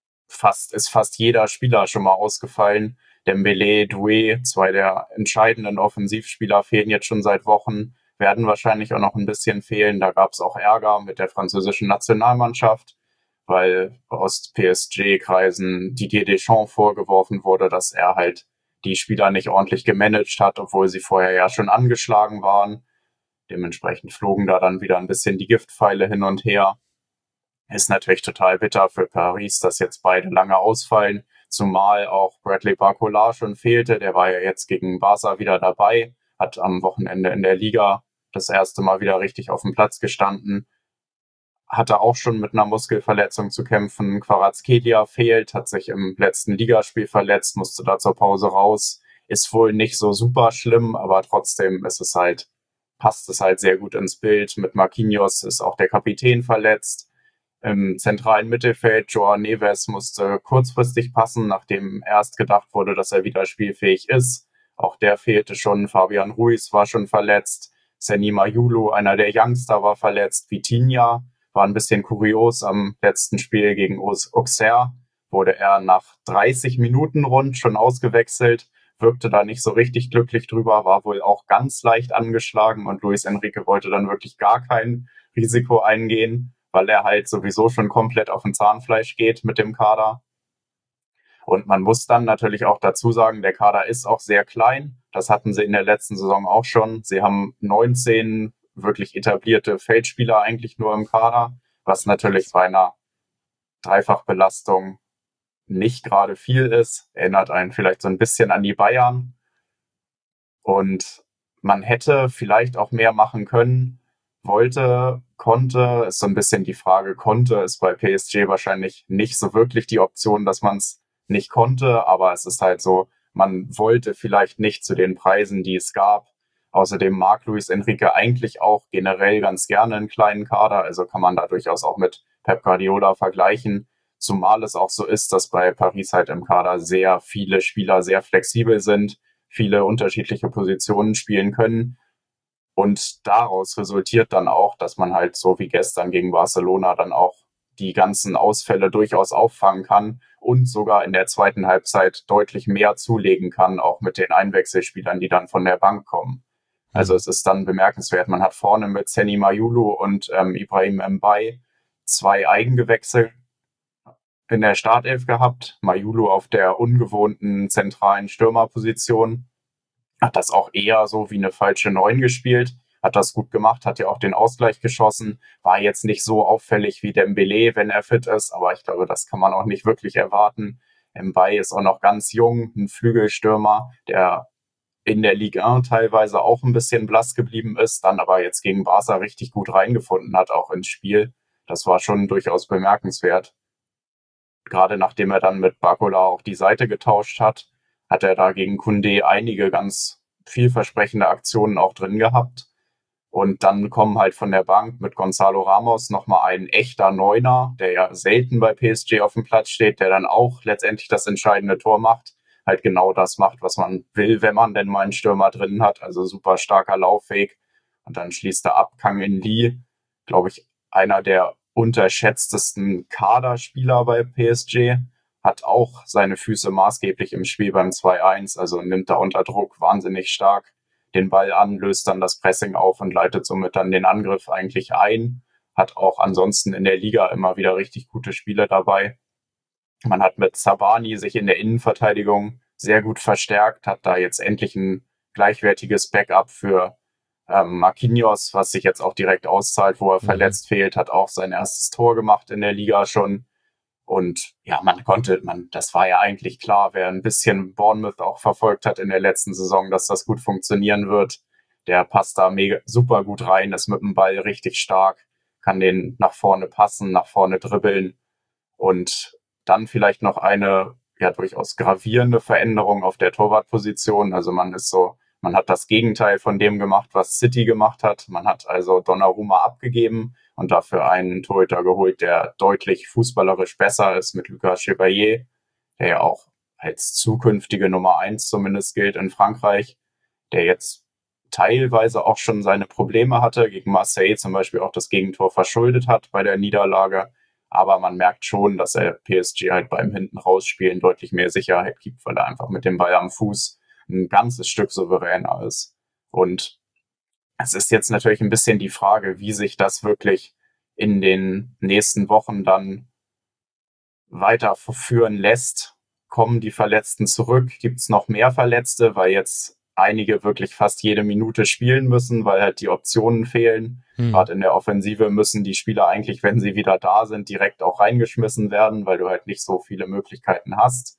fast jeder Spieler schon mal ausgefallen. Dembélé, Doué, zwei der entscheidenden Offensivspieler fehlen jetzt schon seit Wochen, werden wahrscheinlich auch noch ein bisschen fehlen. Da gab es auch Ärger mit der französischen Nationalmannschaft, weil aus PSG-Kreisen Didier Deschamps vorgeworfen wurde, dass er halt die Spieler nicht ordentlich gemanagt hat, obwohl sie vorher ja schon angeschlagen waren. Dementsprechend flogen da dann wieder ein bisschen die Giftpfeile hin und her. Ist natürlich total bitter für Paris, dass jetzt beide lange ausfallen, zumal auch Bradley Barcola schon fehlte. Der war ja jetzt gegen Barca wieder dabei, hat am Wochenende in der Liga das erste Mal wieder richtig auf dem Platz gestanden. Hatte auch schon mit einer Muskelverletzung zu kämpfen. Kvaratskhelia fehlt, hat sich im letzten Ligaspiel verletzt, musste da zur Pause raus. Ist wohl nicht so super schlimm, aber trotzdem passt es halt sehr gut ins Bild. Mit Marquinhos ist auch der Kapitän verletzt. Im zentralen Mittelfeld, Joao Neves musste kurzfristig passen, nachdem erst gedacht wurde, dass er wieder spielfähig ist. Auch der fehlte schon. Fabian Ruiz war schon verletzt. Seny Mayulu, einer der Youngster, war verletzt. Vitinha war ein bisschen kurios. Am letzten Spiel gegen Auxerre wurde er nach 30 Minuten rund schon ausgewechselt, wirkte da nicht so richtig glücklich drüber, war wohl auch ganz leicht angeschlagen und Luis Enrique wollte dann wirklich gar kein Risiko eingehen, weil er halt sowieso schon komplett auf den Zahnfleisch geht mit dem Kader. Und man muss dann natürlich auch dazu sagen, der Kader ist auch sehr klein. Das hatten sie in der letzten Saison auch schon. Sie haben 19 wirklich etablierte Feldspieler eigentlich nur im Kader, was natürlich bei einer Dreifachbelastung nicht gerade viel ist. Erinnert einen vielleicht so ein bisschen an die Bayern. Und man hätte vielleicht auch mehr machen können. Konnte, ist so ein bisschen die Frage, konnte, ist bei PSG wahrscheinlich nicht so wirklich die Option, dass man es nicht konnte, aber es ist halt so, man wollte vielleicht nicht zu den Preisen, die es gab. Außerdem mag Luis Enrique eigentlich auch generell ganz gerne einen kleinen Kader, also kann man da durchaus auch mit Pep Guardiola vergleichen, zumal es auch so ist, dass bei Paris halt im Kader sehr viele Spieler sehr flexibel sind, viele unterschiedliche Positionen spielen können. Und daraus resultiert dann auch, dass man halt so wie gestern gegen Barcelona dann auch die ganzen Ausfälle durchaus auffangen kann und sogar in der zweiten Halbzeit deutlich mehr zulegen kann, auch mit den Einwechselspielern, die dann von der Bank kommen. Also es ist dann bemerkenswert. Man hat vorne mit Seny Mayulu und Ibrahim Mbaye zwei Eigengewächse in der Startelf gehabt. Mayulu auf der ungewohnten zentralen Stürmerposition. Hat das auch eher so wie eine falsche 9 gespielt, hat das gut gemacht, hat ja auch den Ausgleich geschossen, war jetzt nicht so auffällig wie Dembélé, wenn er fit ist, aber ich glaube, das kann man auch nicht wirklich erwarten. Mbaye ist auch noch ganz jung, ein Flügelstürmer, der in der Ligue 1 teilweise auch ein bisschen blass geblieben ist, dann aber jetzt gegen Barca richtig gut reingefunden hat, auch ins Spiel. Das war schon durchaus bemerkenswert. Gerade nachdem er dann mit Barcola auch die Seite getauscht hat er da gegen Koundé einige ganz vielversprechende Aktionen auch drin gehabt. Und dann kommen halt von der Bank mit Gonzalo Ramos nochmal ein echter Neuner, der ja selten bei PSG auf dem Platz steht, der dann auch letztendlich das entscheidende Tor macht. Halt genau das macht, was man will, wenn man denn mal einen Stürmer drin hat. Also super starker Laufweg. Und dann schließt er ab Kang In Lee, glaube ich, einer der unterschätztesten Kaderspieler bei PSG. Hat auch seine Füße maßgeblich im Spiel beim 2-1, also nimmt da unter Druck wahnsinnig stark den Ball an, löst dann das Pressing auf und leitet somit dann den Angriff eigentlich ein. Hat auch ansonsten in der Liga immer wieder richtig gute Spiele dabei. Man hat mit Zabani sich in der Innenverteidigung sehr gut verstärkt, hat da jetzt endlich ein gleichwertiges Backup für Marquinhos, was sich jetzt auch direkt auszahlt, wo er verletzt fehlt, hat auch sein erstes Tor gemacht in der Liga schon. Und ja, das war ja eigentlich klar, wer ein bisschen Bournemouth auch verfolgt hat in der letzten Saison, dass das gut funktionieren wird. Der passt da super gut rein, ist mit dem Ball richtig stark, kann den nach vorne passen, nach vorne dribbeln. Und dann vielleicht noch eine ja durchaus gravierende Veränderung auf der Torwartposition. Also man hat das Gegenteil von dem gemacht, was City gemacht hat. Man hat also Donnarumma abgegeben und dafür einen Torhüter geholt, der deutlich fußballerisch besser ist, mit Lucas Chevalier, der ja auch als zukünftige Nummer 1 zumindest gilt in Frankreich, der jetzt teilweise auch schon seine Probleme hatte, gegen Marseille zum Beispiel auch das Gegentor verschuldet hat bei der Niederlage. Aber man merkt schon, dass er PSG halt beim hinten rausspielen deutlich mehr Sicherheit gibt, weil er einfach mit dem Ball am Fuß ein ganzes Stück souveräner ist. Und es ist jetzt natürlich ein bisschen die Frage, wie sich das wirklich in den nächsten Wochen dann weiter verführen lässt. Kommen die Verletzten zurück? Gibt es noch mehr Verletzte, weil jetzt einige wirklich fast jede Minute spielen müssen, weil halt die Optionen fehlen. Gerade in der Offensive müssen die Spieler eigentlich, wenn sie wieder da sind, direkt auch reingeschmissen werden, weil du halt nicht so viele Möglichkeiten hast.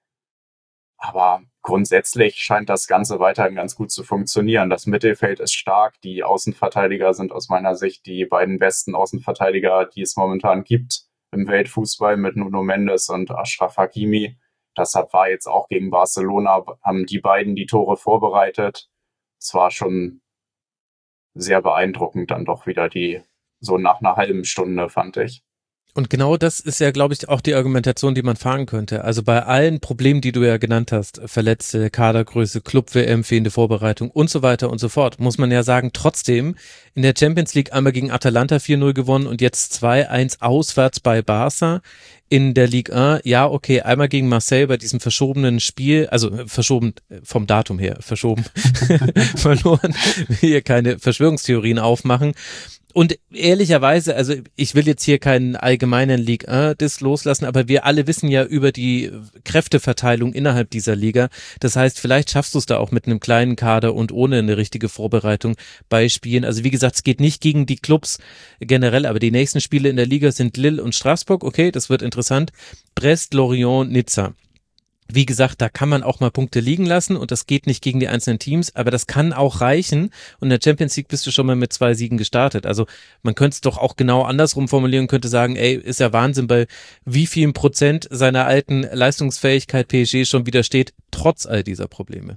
Aber grundsätzlich scheint das Ganze weiterhin ganz gut zu funktionieren. Das Mittelfeld ist stark. Die Außenverteidiger sind aus meiner Sicht die beiden besten Außenverteidiger, die es momentan gibt im Weltfußball, mit Nuno Mendes und Achraf Hakimi. Deshalb war jetzt auch gegen Barcelona, haben die beiden die Tore vorbereitet. Es war schon sehr beeindruckend dann doch wieder so nach einer halben Stunde, fand ich. Und genau das ist ja, glaube ich, auch die Argumentation, die man fahren könnte. Also bei allen Problemen, die du ja genannt hast, Verletzte, Kadergröße, Club-WM, fehlende Vorbereitung und so weiter und so fort, muss man ja sagen, trotzdem in der Champions League einmal gegen Atalanta 4-0 gewonnen und jetzt 2-1 auswärts bei Barca. In der Ligue 1, ja, okay, einmal gegen Marseille bei diesem verschobenen Spiel, also verschoben vom Datum her, verschoben, verloren, hier keine Verschwörungstheorien aufmachen. Und ehrlicherweise, also ich will jetzt hier keinen allgemeinen Ligue 1-Diss loslassen, aber wir alle wissen ja über die Kräfteverteilung innerhalb dieser Liga. Das heißt, vielleicht schaffst du es da auch mit einem kleinen Kader und ohne eine richtige Vorbereitung bei Spielen. Also wie gesagt, es geht nicht gegen die Clubs generell, aber die nächsten Spiele in der Liga sind Lille und Straßburg. Okay, das wird interessant. Brest, Lorient, Nizza. Wie gesagt, da kann man auch mal Punkte liegen lassen und das geht nicht gegen die einzelnen Teams, aber das kann auch reichen und in der Champions League bist du schon mal mit 2 Siegen gestartet. Also man könnte es doch auch genau andersrum formulieren, könnte sagen, ey, ist ja Wahnsinn, bei wie vielen Prozent seiner alten Leistungsfähigkeit PSG schon wieder steht, trotz all dieser Probleme.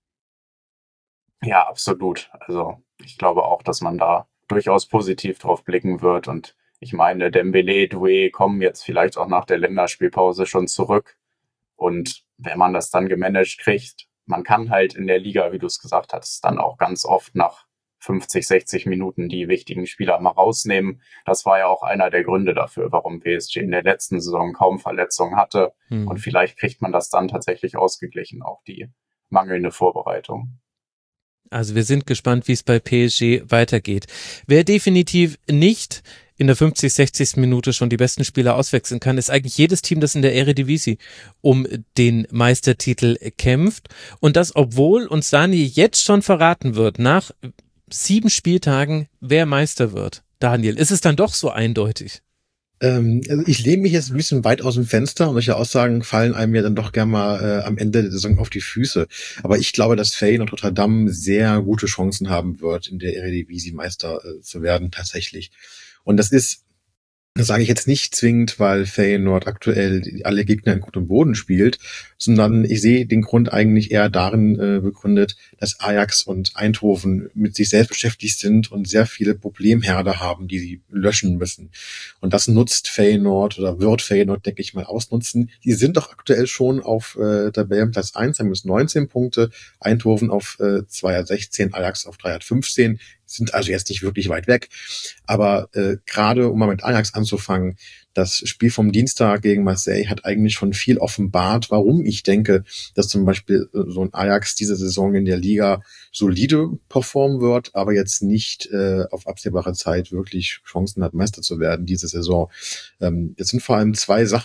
Ja, absolut. Also ich glaube auch, dass man da durchaus positiv drauf blicken wird und ich meine, Dembélé, Doué kommen jetzt vielleicht auch nach der Länderspielpause schon zurück. Und wenn man das dann gemanagt kriegt, man kann halt in der Liga, wie du es gesagt hast, dann auch ganz oft nach 50, 60 Minuten die wichtigen Spieler mal rausnehmen. Das war ja auch einer der Gründe dafür, warum PSG in der letzten Saison kaum Verletzungen hatte. Und vielleicht kriegt man das dann tatsächlich ausgeglichen, auch die mangelnde Vorbereitung. Also wir sind gespannt, wie es bei PSG weitergeht. Wer definitiv nicht in der 50., 60. Minute schon die besten Spieler auswechseln kann, ist eigentlich jedes Team, das in der Eredivisie um den Meistertitel kämpft. Und das, obwohl uns Dani jetzt schon verraten wird, nach 7 Spieltagen, wer Meister wird. Daniel, ist es dann doch so eindeutig? Also ich lehne mich jetzt ein bisschen weit aus dem Fenster und solche Aussagen fallen einem ja dann doch gerne mal am Ende der Saison auf die Füße. Aber ich glaube, dass Feyenoord und Rotterdam sehr gute Chancen haben wird, in der Eredivisie Meister zu werden, tatsächlich. Und das sage ich jetzt nicht zwingend, weil Feyenoord aktuell alle Gegner in Grund und Boden spielt, sondern ich sehe den Grund eigentlich eher darin begründet, dass Ajax und Eindhoven mit sich selbst beschäftigt sind und sehr viele Problemherde haben, die sie löschen müssen. Und das nutzt Feyenoord oder wird Feyenoord, denke ich mal, ausnutzen. Die sind doch aktuell schon auf Tabellenplatz 1, haben bis 19 Punkte, Eindhoven auf 2 hat 16, Ajax auf 3 hat 15, sind also jetzt nicht wirklich weit weg. Aber gerade um mal mit Ajax anzufangen, das Spiel vom Dienstag gegen Marseille hat eigentlich schon viel offenbart, warum ich denke, dass zum Beispiel so ein Ajax diese Saison in der Liga solide performen wird, aber jetzt nicht auf absehbare Zeit wirklich Chancen hat, Meister zu werden diese Saison. Jetzt sind vor allem 2 Sachen,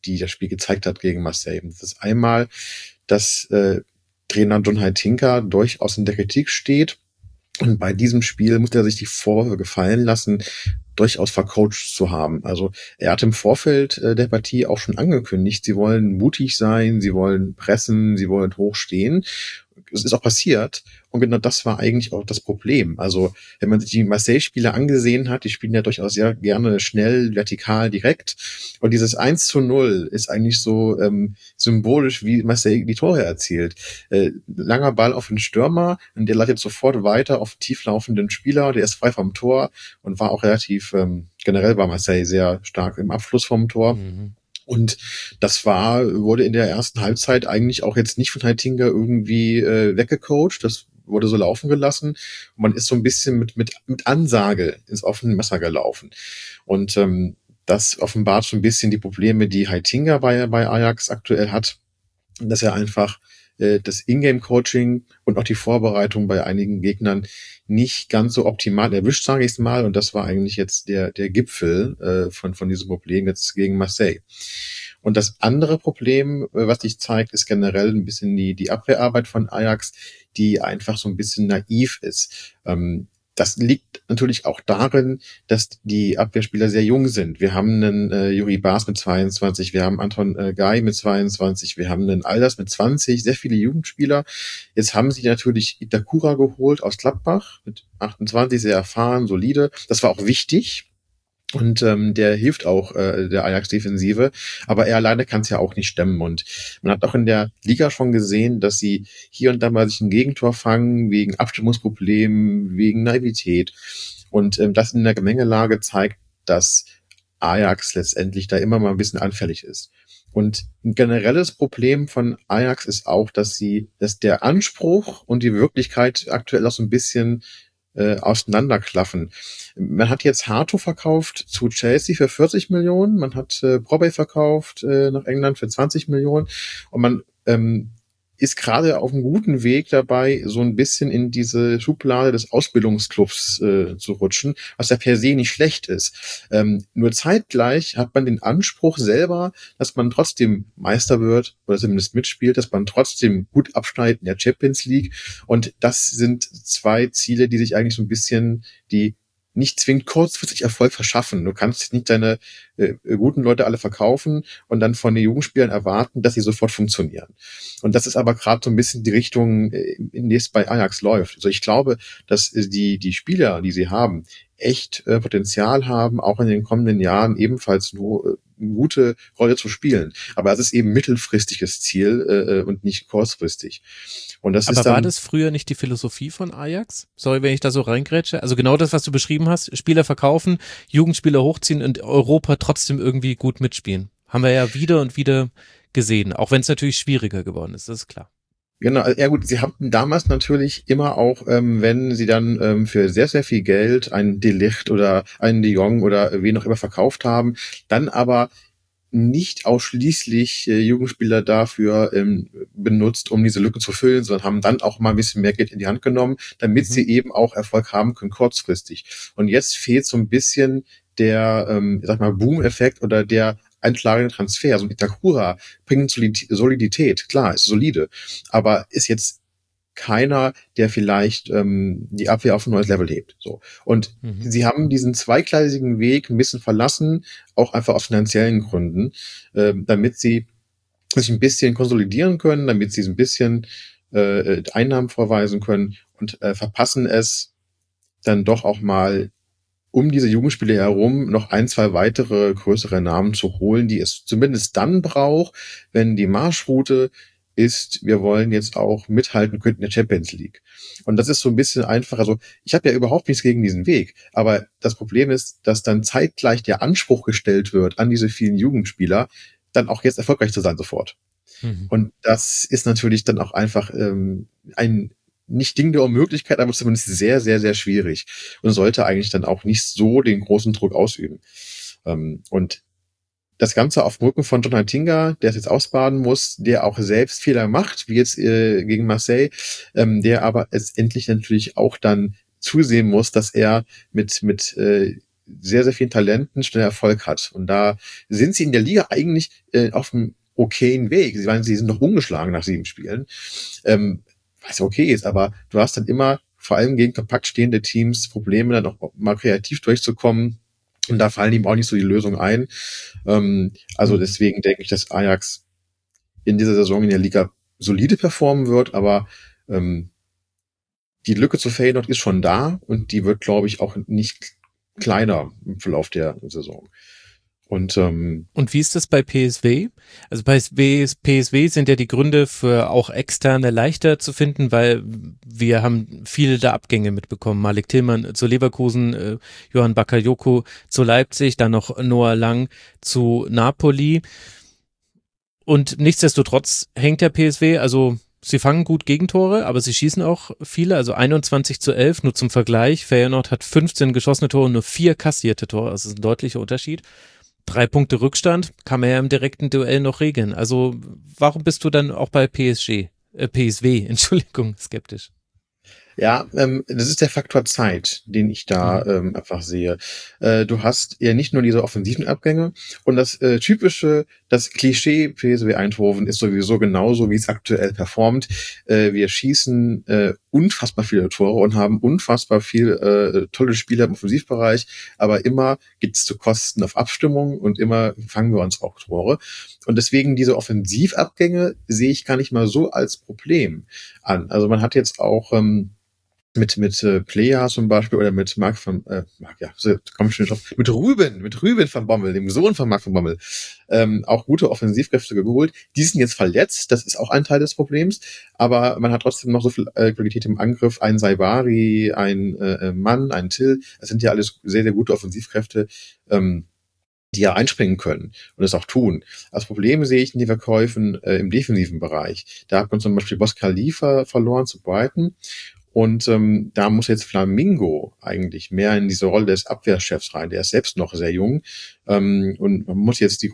die das Spiel gezeigt hat gegen Marseille. Das ist einmal, dass Trainer John Heitinga durchaus in der Kritik steht. Und bei diesem Spiel muss er sich die Vorwürfe gefallen lassen, durchaus vercoacht zu haben. Also er hat im Vorfeld der Partie auch schon angekündigt, sie wollen mutig sein, sie wollen pressen, sie wollen hochstehen. Es ist auch passiert. Und genau das war eigentlich auch das Problem. Also wenn man sich die Marseille-Spieler angesehen hat, die spielen ja durchaus sehr gerne schnell, vertikal, direkt. Und dieses 1:0 ist eigentlich so symbolisch, wie Marseille die Tore erzielt. Langer Ball auf den Stürmer und der leitet sofort weiter auf tieflaufenden Spieler. Der ist frei vom Tor und war auch relativ, generell war Marseille sehr stark im Abschluss vom Tor. Und das wurde in der ersten Halbzeit eigentlich auch jetzt nicht von Heitinga irgendwie weggecoacht. Das wurde so laufen gelassen. Und man ist so ein bisschen mit Ansage ins offene Messer gelaufen. Und das offenbart so ein bisschen die Probleme, die Heitinga bei Ajax aktuell hat. Dass er einfach das Ingame-Coaching und auch die Vorbereitung bei einigen Gegnern nicht ganz so optimal erwischt, sage ich es mal. Und das war eigentlich jetzt der Gipfel von diesem Problem jetzt gegen Marseille. Und das andere Problem, was sich zeigt, ist generell ein bisschen die Abwehrarbeit von Ajax, die einfach so ein bisschen naiv ist. Das liegt natürlich auch darin, dass die Abwehrspieler sehr jung sind. Wir haben einen Juri Baas mit 22, wir haben Anton Guy mit 22, wir haben einen Alders mit 20, sehr viele Jugendspieler. Jetzt haben sie natürlich Itakura geholt aus Gladbach mit 28, sehr erfahren, solide. Das war auch wichtig. Und der hilft auch der Ajax-Defensive, aber er alleine kann es ja auch nicht stemmen. Und man hat auch in der Liga schon gesehen, dass sie hier und da mal sich ein Gegentor fangen, wegen Abstimmungsproblemen, wegen Naivität. Und das in der Gemengelage zeigt, dass Ajax letztendlich da immer mal ein bisschen anfällig ist. Und ein generelles Problem von Ajax ist auch, dass der Anspruch und die Wirklichkeit aktuell auch so ein bisschen auseinanderklaffen. Man hat jetzt Hato verkauft zu Chelsea für 40 Millionen, man hat Probey verkauft nach England für 20 Millionen und man ist gerade auf einem guten Weg dabei, so ein bisschen in diese Schublade des Ausbildungsclubs zu rutschen, was ja per se nicht schlecht ist. Nur zeitgleich hat man den Anspruch selber, dass man trotzdem Meister wird oder zumindest mitspielt, dass man trotzdem gut abschneidet in der Champions League. Und das sind zwei Ziele, die sich eigentlich so ein bisschen die nicht zwingend kurzfristig Erfolg verschaffen. Du kannst nicht deine guten Leute alle verkaufen und dann von den Jugendspielern erwarten, dass sie sofort funktionieren. Und das ist aber gerade so ein bisschen die Richtung, in die es bei Ajax läuft. Also ich glaube, dass die Spieler, die sie haben, echt Potenzial haben, auch in den kommenden Jahren ebenfalls nur eine gute Rolle zu spielen. Aber es ist eben mittelfristiges Ziel und nicht kurzfristig. Und das Aber ist dann, war das früher nicht die Philosophie von Ajax? Sorry, wenn ich da so reingrätsche. Also genau das, was du beschrieben hast, Spieler verkaufen, Jugendspieler hochziehen und Europa trotzdem irgendwie gut mitspielen. Haben wir ja wieder und wieder gesehen, auch wenn es natürlich schwieriger geworden ist, das ist klar. genau, ja gut, sie haben damals natürlich immer auch, wenn sie dann für sehr, sehr viel Geld einen De Ligt oder einen De Jong oder wen auch immer verkauft haben, dann aber nicht ausschließlich Jugendspieler dafür benutzt, um diese Lücke zu füllen, sondern haben dann auch mal ein bisschen mehr Geld in die Hand genommen, damit sie eben auch Erfolg haben können kurzfristig. Und jetzt fehlt so ein bisschen der, ich sag mal, Boom-Effekt oder der einschlagende Transfer. So ein Itakura bringt Solidität, klar, ist solide, aber ist jetzt keiner, der vielleicht die Abwehr auf ein neues Level hebt. So. Und sie haben diesen zweigleisigen Weg ein bisschen verlassen, auch einfach aus finanziellen Gründen, damit sie sich ein bisschen konsolidieren können, damit sie ein bisschen Einnahmen vorweisen können und verpassen es dann doch auch mal, um diese Jugendspiele herum noch ein, zwei weitere größere Namen zu holen, die es zumindest dann braucht, wenn die Marschroute ist, wir wollen jetzt auch mithalten können in der Champions League. Und das ist so ein bisschen einfach, also ich habe ja überhaupt nichts gegen diesen Weg, aber das Problem ist, dass dann zeitgleich der Anspruch gestellt wird an diese vielen Jugendspieler, dann auch jetzt erfolgreich zu sein sofort. Und das ist natürlich dann auch einfach ein nicht Ding der Unmöglichkeit, aber zumindest sehr, sehr, sehr schwierig und sollte eigentlich dann auch nicht so den großen Druck ausüben. Und das Ganze auf dem Rücken von John Heitinga, der es jetzt ausbaden muss, der auch selbst Fehler macht, wie jetzt gegen Marseille, der aber letztendlich natürlich auch dann zusehen muss, dass er mit sehr, sehr vielen Talenten schnell Erfolg hat. Und da sind sie in der Liga eigentlich auf einem okayen Weg. Sie sind noch ungeschlagen nach 7 Spielen. Was okay ist, aber du hast dann immer, vor allem gegen kompakt stehende Teams, Probleme, dann auch mal kreativ durchzukommen. Und da fallen ihm auch nicht so die Lösungen ein. Also deswegen denke ich, dass Ajax in dieser Saison in der Liga solide performen wird, aber die Lücke zu Feyenoord ist schon da und die wird, glaube ich, auch nicht kleiner im Verlauf der Saison. Und wie ist das bei PSV? Also bei PSV sind ja die Gründe für auch Externe leichter zu finden, weil wir haben viele da Abgänge mitbekommen. Malik Tillmann zu Leverkusen, Johan Bakayoko zu Leipzig, dann noch Noah Lang zu Napoli. Und nichtsdestotrotz hängt der PSV, also sie fangen gut Gegentore, aber sie schießen auch viele, also 21:11, nur zum Vergleich. Feyenoord hat 15 geschossene Tore, nur 4 kassierte Tore, das ist ein deutlicher Unterschied. 3 Punkte Rückstand kann man ja im direkten Duell noch regeln. Also warum bist du dann auch bei PSV, skeptisch? Ja, das ist der Faktor Zeit, den ich da einfach sehe. Du hast ja nicht nur diese offensiven Abgänge und das das Klischee PSV Eindhoven ist sowieso genauso, wie es aktuell performt. Wir schießen unfassbar viele Tore und haben unfassbar viel tolle Spieler im Offensivbereich, aber immer geht es zu Kosten auf Abstimmung und immer fangen wir uns auch Tore. Und deswegen diese Offensivabgänge sehe ich gar nicht mal so als Problem an. Also man hat jetzt auch mit Plea zum Beispiel oder mit Ruben van Bommel, dem Sohn von Marc van Bommel, auch gute Offensivkräfte geholt. Die sind jetzt verletzt, das ist auch ein Teil des Problems, aber man hat trotzdem noch so viel Qualität im Angriff. Ein Saibari, ein Mann, ein Till, das sind ja alles sehr, sehr gute Offensivkräfte, die ja einspringen können und es auch tun. Als Problem sehe ich in den Verkäufen im defensiven Bereich. Da hat man zum Beispiel Boss Khalifa verloren zu Brighton. Und da muss jetzt Flamingo eigentlich mehr in diese Rolle des Abwehrchefs rein. Der ist selbst noch sehr jung. Und man muss jetzt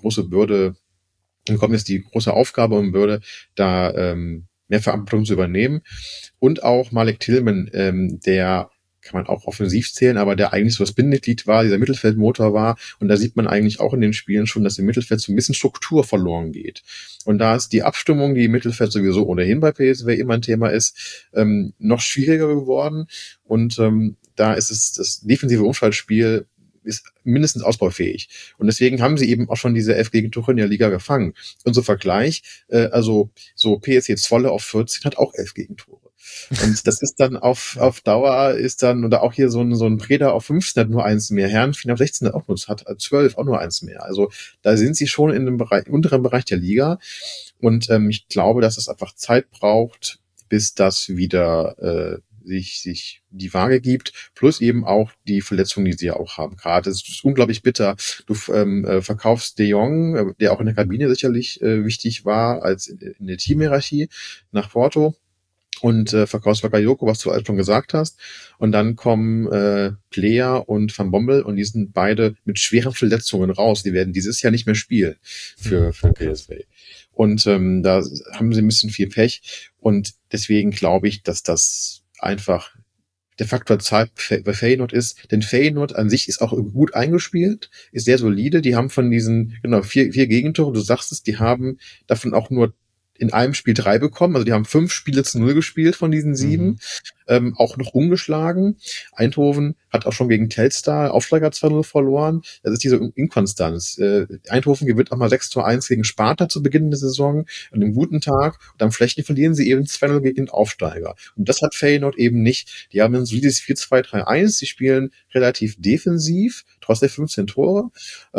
bekommt jetzt die große Aufgabe und Bürde, da mehr Verantwortung zu übernehmen. Und auch Malik Tillmann, der kann man auch offensiv zählen, aber der eigentlich so das Bindeglied war, dieser Mittelfeldmotor war. Und da sieht man eigentlich auch in den Spielen schon, dass im Mittelfeld so ein bisschen Struktur verloren geht. Und da ist die Abstimmung, die im Mittelfeld sowieso ohnehin bei PSV immer ein Thema ist, noch schwieriger geworden. Und da ist es das defensive Umschaltspiel ist mindestens ausbaufähig. Und deswegen haben sie eben auch schon diese 11 Gegentore in der Liga gefangen. Und so Vergleich, also so PSC Zwolle auf 14 hat auch 11 Gegentore. Und das ist dann auf Dauer ist dann, oder auch hier so ein Breda auf 15 hat nur 1 mehr, Herrenfien auf 16 hat 12 auch nur 1 mehr. Also da sind sie schon in dem unteren Bereich der Liga. Und ich glaube, dass es einfach Zeit braucht, bis das wieder sich die Waage gibt, plus eben auch die Verletzungen, die sie ja auch haben. Gerade es ist unglaublich bitter. Du verkaufst De Jong, der auch in der Kabine sicherlich wichtig war als in der Teamhierarchie, nach Porto. Und verkaufst Bakayoko, was du alles schon gesagt hast. Und dann kommen Plea und Van Bommel und die sind beide mit schweren Verletzungen raus. Die werden dieses Jahr nicht mehr spielen für PSV. Und da haben sie ein bisschen viel Pech. Und deswegen glaube ich, dass das einfach der Faktor Zeit bei Feyenoord ist. Denn Feyenoord an sich ist auch gut eingespielt, ist sehr solide. Die haben von diesen 4 Gegentore, du sagst es, die haben davon auch nur in einem Spiel 3 bekommen. Also die haben 5 Spiele zu 0 gespielt von diesen 7. Auch noch ungeschlagen. Eindhoven hat auch schon gegen Telstar Aufsteiger 2-0 verloren. Das ist diese Inkonstanz. Eindhoven gewinnt auch mal 6:1 gegen Sparta zu Beginn der Saison. An einem guten Tag. Und am schlechten verlieren sie eben 2-0 gegen den Aufsteiger. Und das hat Feyenoord eben nicht. Die haben ein solides 4-2-3-1. Die spielen relativ defensiv, trotz der 15 Tore.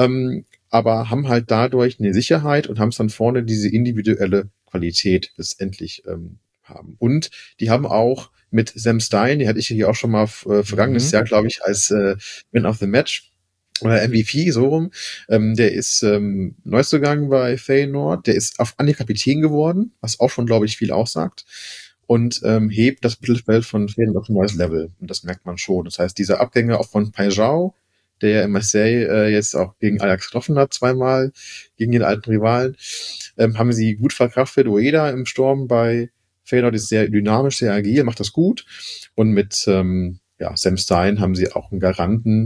Aber haben halt dadurch eine Sicherheit und haben es dann vorne diese individuelle Qualität letztendlich haben. Und die haben auch mit Sam Stein, die hatte ich hier auch schon mal vergangenes Jahr, glaube ich, als Man of the Match oder MVP, so rum. Der ist Neuzugang bei Feyenoord, der ist auf Anhieb Kapitän geworden, was auch schon, glaube ich, viel aussagt. Und hebt das Mittelfeld von Feyenoord auf ein neues Level. Und das merkt man schon. Das heißt, diese Abgänge auch von Paijão, der in Marseille jetzt auch gegen Ajax getroffen hat, 2-mal, gegen den alten Rivalen, haben sie gut verkraftet. Ueda im Sturm bei Feyenoord ist sehr dynamisch, sehr agil, macht das gut. Und mit Sam Stein haben sie auch einen Garanten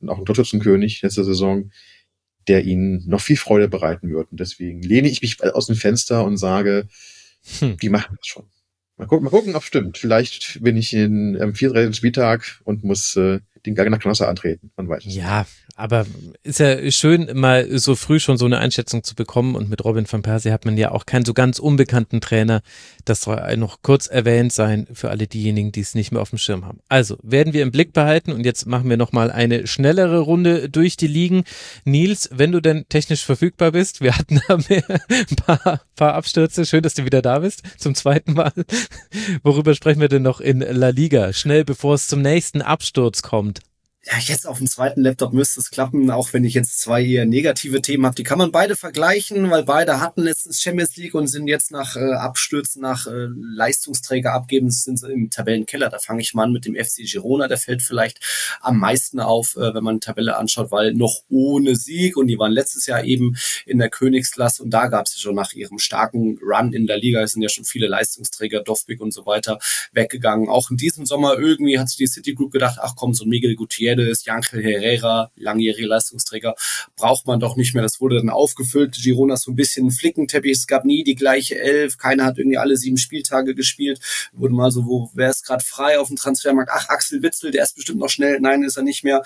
und auch ein Torschützenkönig letzte Saison, der ihnen noch viel Freude bereiten wird. Und deswegen lehne ich mich aus dem Fenster und sage, die machen das schon. Mal gucken, ob es stimmt. Vielleicht bin ich am 34. Spieltag und muss den Gagner Knosse antreten. Man weiß es. Ja, aber ist ja schön, mal so früh schon so eine Einschätzung zu bekommen. Und mit Robin van Persie hat man ja auch keinen so ganz unbekannten Trainer. Das soll noch kurz erwähnt sein für alle diejenigen, die es nicht mehr auf dem Schirm haben. Also, werden wir im Blick behalten und jetzt machen wir nochmal eine schnellere Runde durch die Ligen. Nils, wenn du denn technisch verfügbar bist, wir hatten da ein paar Abstürze. Schön, dass du wieder da bist, zum zweiten Mal. Worüber sprechen wir denn noch in La Liga? Schnell, bevor es zum nächsten Absturz kommt. Ja, jetzt auf dem zweiten Laptop müsste es klappen, auch wenn ich jetzt zwei eher negative Themen habe. Die kann man beide vergleichen, weil beide hatten letztens Champions League und sind jetzt nach Abstürzen, nach Leistungsträger abgeben, sind sie im Tabellenkeller. Da fange ich mal an mit dem FC Girona. Der fällt vielleicht am meisten auf, wenn man die Tabelle anschaut, weil noch ohne Sieg und die waren letztes Jahr eben in der Königsklasse und da gab es ja schon nach ihrem starken Run in der Liga, es sind ja schon viele Leistungsträger, Dovbyk und so weiter, weggegangen. Auch in diesem Sommer irgendwie hat sich die City Group gedacht, ach komm, so ein Miguel Gutierrez, Ángel Herrera, langjährige Leistungsträger, braucht man doch nicht mehr. Das wurde dann aufgefüllt. Girona ist so ein bisschen ein Flickenteppich. Es gab nie die gleiche Elf. Keiner hat irgendwie alle 7 Spieltage gespielt. Wurde mal so, wer ist gerade frei auf dem Transfermarkt? Ach, Axel Witsel, der ist bestimmt noch schnell. Nein, ist er nicht mehr.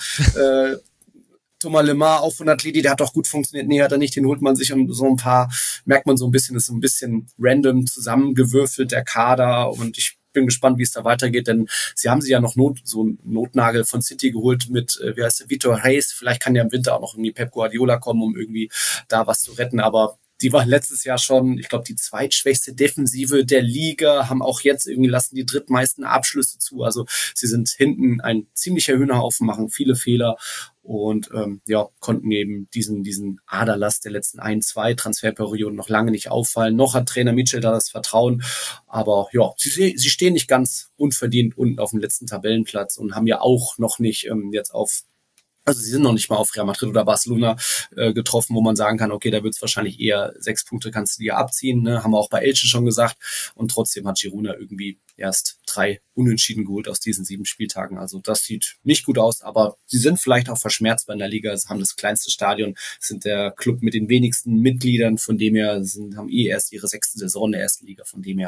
Thomas Lemar, auch von Atleti, der hat doch gut funktioniert. Nee, hat er nicht. Den holt man sich und so ein paar, merkt man so ein bisschen, ist so ein bisschen random zusammengewürfelt, der Kader. Und ich bin gespannt, wie es da weitergeht, denn sie haben sich ja noch so einen Notnagel von City geholt mit, wie heißt der, Vitor Reis. Vielleicht kann ja im Winter auch noch irgendwie Pep Guardiola kommen, um irgendwie da was zu retten, aber die waren letztes Jahr schon, ich glaube, die zweitschwächste Defensive der Liga, haben auch jetzt irgendwie lassen die drittmeisten Abschlüsse zu. Also sie sind hinten ein ziemlicher Hühnerhaufen, machen viele Fehler und konnten eben diesen Aderlass der letzten 1-2 Transferperioden noch lange nicht auffallen. Noch hat Trainer Mitchell da das Vertrauen, aber ja, sie stehen nicht ganz unverdient unten auf dem letzten Tabellenplatz und haben ja auch noch nicht also sie sind noch nicht mal auf Real Madrid oder Barcelona getroffen, wo man sagen kann, okay, da wird es wahrscheinlich eher 6 Punkte kannst du dir abziehen, ne? Haben wir auch bei Elche schon gesagt. Und trotzdem hat Girona irgendwie erst 3 Unentschieden geholt aus diesen 7 Spieltagen. Also das sieht nicht gut aus, aber sie sind vielleicht auch verschmerzbar in der Liga. Sie haben das kleinste Stadion, sind der Club mit den wenigsten Mitgliedern, von dem her haben erst ihre 6. Saison in der ersten Liga, von dem her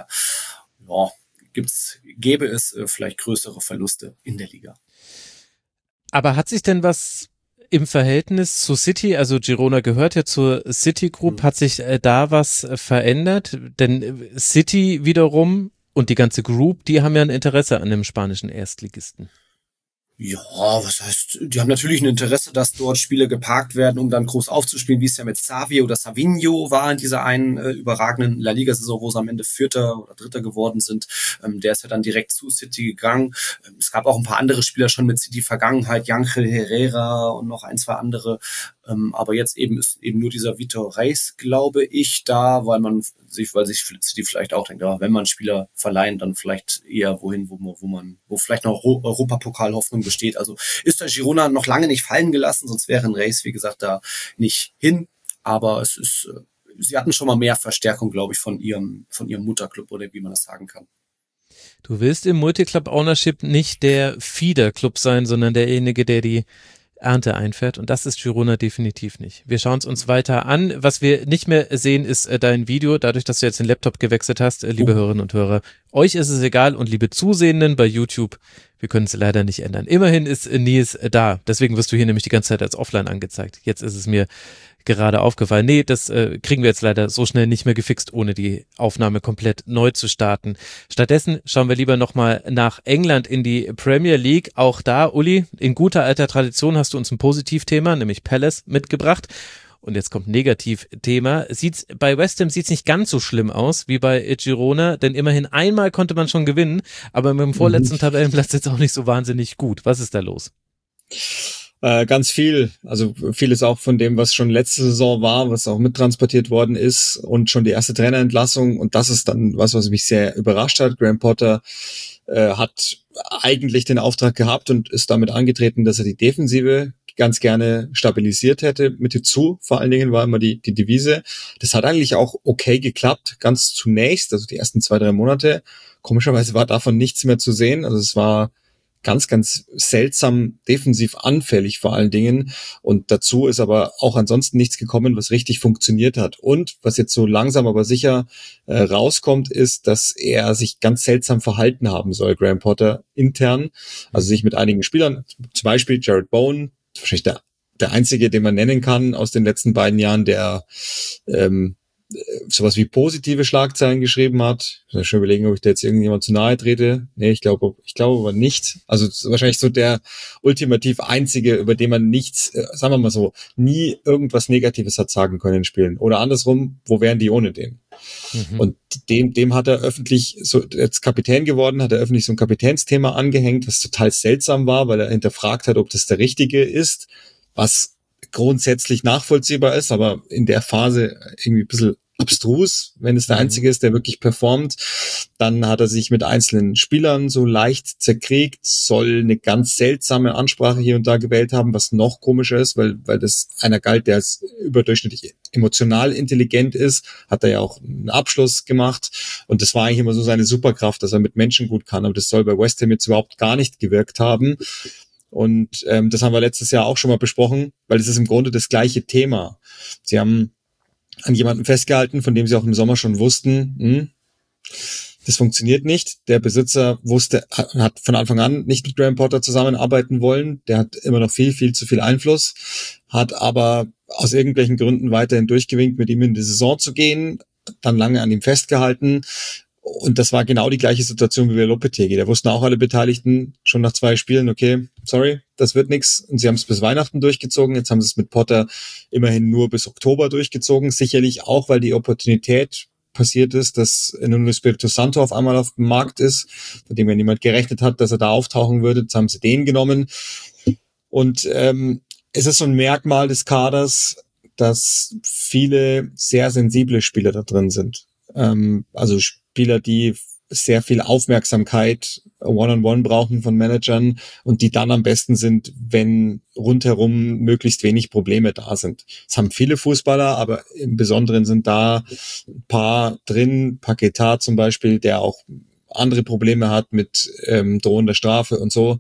gäbe es vielleicht größere Verluste in der Liga. Aber hat sich denn was im Verhältnis zu City, also Girona gehört ja zur City Group, hat sich da was verändert? Denn City wiederum und die ganze Group, die haben ja ein Interesse an dem spanischen Erstligisten. Ja, was heißt, die haben natürlich ein Interesse, dass dort Spiele geparkt werden, um dann groß aufzuspielen, wie es ja mit Xavi oder Savinho war in dieser einen überragenden La Liga-Saison, wo sie am Ende Vierter oder Dritter geworden sind. Der ist ja dann direkt zu City gegangen. Es gab auch ein paar andere Spieler schon mit City-Vergangenheit, Ángel Herrera und noch 1, 2 andere. Aber jetzt ist nur dieser Vitor Reis, glaube ich, da, weil sich City vielleicht auch denkt, ja, wenn man Spieler verleihen, dann vielleicht eher wohin, wo vielleicht noch Europapokal-Hoffnung besteht. Also ist der Girona noch lange nicht fallen gelassen, sonst wäre ein Reis, wie gesagt, da nicht hin. Aber sie hatten schon mal mehr Verstärkung, glaube ich, von ihrem Mutterclub oder wie man das sagen kann. Du willst im Multiclub-Ownership nicht der Feeder-Club sein, sondern derjenige, der die Ernte einfährt und das ist Girona definitiv nicht. Wir schauen es uns weiter an. Was wir nicht mehr sehen, ist dein Video. Dadurch, dass du jetzt den Laptop gewechselt hast, liebe Hörerinnen und Hörer, euch ist es egal und liebe Zusehenden bei YouTube, wir können es leider nicht ändern. Immerhin ist Nils da. Deswegen wirst du hier nämlich die ganze Zeit als offline angezeigt. Jetzt ist es mir gerade aufgefallen. Nee, das kriegen wir jetzt leider so schnell nicht mehr gefixt, ohne die Aufnahme komplett neu zu starten. Stattdessen schauen wir lieber nochmal nach England in die Premier League. Auch da, Uli, in guter alter Tradition hast du uns ein Positivthema, nämlich Palace, mitgebracht. Und jetzt kommt ein Negativthema. Bei West Ham sieht's nicht ganz so schlimm aus wie bei Girona, denn immerhin einmal konnte man schon gewinnen, aber mit dem vorletzten Tabellenplatz jetzt auch nicht so wahnsinnig gut. Was ist da los? Ganz viel, also vieles auch von dem, was schon letzte Saison war, was auch mittransportiert worden ist und schon die erste Trainerentlassung und das ist dann was mich sehr überrascht hat. Graham Potter hat eigentlich den Auftrag gehabt und ist damit angetreten, dass er die Defensive ganz gerne stabilisiert hätte. Mit hinzu, vor allen Dingen war immer die Devise. Das hat eigentlich auch okay geklappt, ganz zunächst, also die ersten 2-3 Monate. Komischerweise war davon nichts mehr zu sehen, also es war ganz, ganz seltsam defensiv anfällig vor allen Dingen. Und dazu ist aber auch ansonsten nichts gekommen, was richtig funktioniert hat. Und was jetzt so langsam aber sicher rauskommt, ist, dass er sich ganz seltsam verhalten haben soll, Graham Potter, intern. Also sich mit einigen Spielern, zum Beispiel Jared Bowen, wahrscheinlich der einzige, den man nennen kann aus den letzten beiden Jahren, der sowas wie positive Schlagzeilen geschrieben hat. Ich muss schon überlegen, ob ich da jetzt irgendjemand zu nahe trete. Nee, ich glaube aber nicht. Also wahrscheinlich so der ultimativ einzige, über den man nichts, sagen wir mal so, nie irgendwas Negatives hat sagen können in Spielen. Oder andersrum, wo wären die ohne den? Und dem hat er öffentlich, so als Kapitän geworden, hat er öffentlich so ein Kapitänsthema angehängt, was total seltsam war, weil er hinterfragt hat, ob das der Richtige ist, was grundsätzlich nachvollziehbar ist, aber in der Phase irgendwie ein bisschen abstrus, wenn es der Einzige ist, der wirklich performt. Dann hat er sich mit einzelnen Spielern so leicht zerkriegt, soll eine ganz seltsame Ansprache hier und da gewählt haben, was noch komischer ist, weil das einer galt, der als überdurchschnittlich emotional intelligent ist, hat er ja auch einen Abschluss gemacht und das war eigentlich immer so seine Superkraft, dass er mit Menschen gut kann, aber das soll bei West Ham jetzt überhaupt gar nicht gewirkt haben. Und das haben wir letztes Jahr auch schon mal besprochen, weil es ist im Grunde das gleiche Thema. Sie haben an jemanden festgehalten, von dem sie auch im Sommer schon wussten, das funktioniert nicht. Der Besitzer hat von Anfang an nicht mit Graham Potter zusammenarbeiten wollen. Der hat immer noch viel, viel zu viel Einfluss, hat aber aus irgendwelchen Gründen weiterhin durchgewinkt, mit ihm in die Saison zu gehen, dann lange an ihm festgehalten. Und das war genau die gleiche Situation wie bei Lopetegui. Da wussten auch alle Beteiligten schon nach 2 Spielen, okay, sorry, das wird nix. Und sie haben es bis Weihnachten durchgezogen. Jetzt haben sie es mit Potter immerhin nur bis Oktober durchgezogen. Sicherlich auch, weil die Opportunität passiert ist, dass Nuno Espirito Santo auf einmal auf dem Markt ist, von dem ja niemand gerechnet hat, dass er da auftauchen würde. Jetzt haben sie den genommen. Und es ist so ein Merkmal des Kaders, dass viele sehr sensible Spieler da drin sind. Also Spieler, die sehr viel Aufmerksamkeit One-on-One brauchen von Managern und die dann am besten sind, wenn rundherum möglichst wenig Probleme da sind. Das haben viele Fußballer, aber im Besonderen sind da ein paar drin, Paquetá zum Beispiel, der auch andere Probleme hat mit drohender Strafe und so,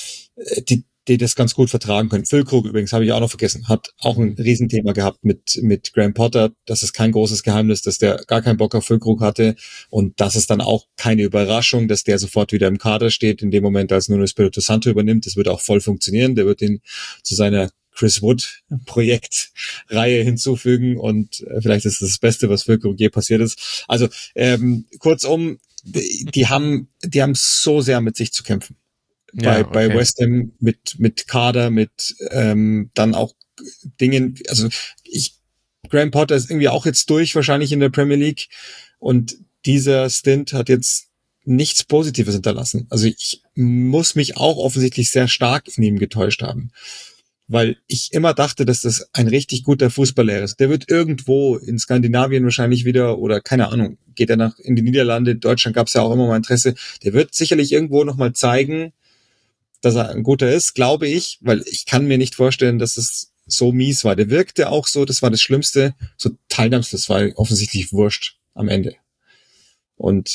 die das ganz gut vertragen können. Füllkrug übrigens, habe ich auch noch vergessen, hat auch ein Riesenthema gehabt mit Graham Potter. Das ist kein großes Geheimnis, dass der gar keinen Bock auf Füllkrug hatte und das ist dann auch keine Überraschung, dass der sofort wieder im Kader steht in dem Moment, als Nuno Espirito Santo übernimmt. Das wird auch voll funktionieren. Der wird ihn zu seiner Chris Wood Projektreihe hinzufügen und vielleicht ist das Beste, was Füllkrug je passiert ist. Also kurzum, die haben so sehr mit sich zu kämpfen. Bei West Ham mit Kader, mit dann auch Dingen, also Graham Potter ist irgendwie auch jetzt durch wahrscheinlich in der Premier League und dieser Stint hat jetzt nichts Positives hinterlassen. Also ich muss mich auch offensichtlich sehr stark in ihm getäuscht haben, weil ich immer dachte, dass das ein richtig guter Fußballlehrer ist. Der wird irgendwo in Skandinavien wahrscheinlich wieder oder keine Ahnung, geht er in die Niederlande, Deutschland gab es ja auch immer mal Interesse, der wird sicherlich irgendwo nochmal zeigen, dass er ein guter ist, glaube ich, weil ich kann mir nicht vorstellen, dass es so mies war. Der wirkte auch so, das war das Schlimmste, so teilnahmslos, das war offensichtlich wurscht am Ende. Und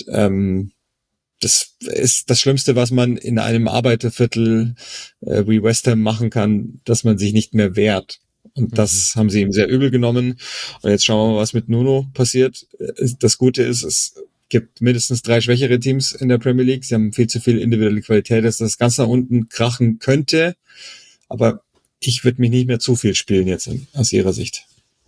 das ist das Schlimmste, was man in einem Arbeiterviertel wie West Ham machen kann, dass man sich nicht mehr wehrt. Und das haben sie ihm sehr übel genommen. Und jetzt schauen wir mal, was mit Nuno passiert. Das Gute ist, es gibt mindestens 3 schwächere Teams in der Premier League. Sie haben viel zu viel individuelle Qualität, dass das ganz nach unten krachen könnte. Aber ich würde mich nicht mehr zu viel spielen jetzt aus ihrer Sicht.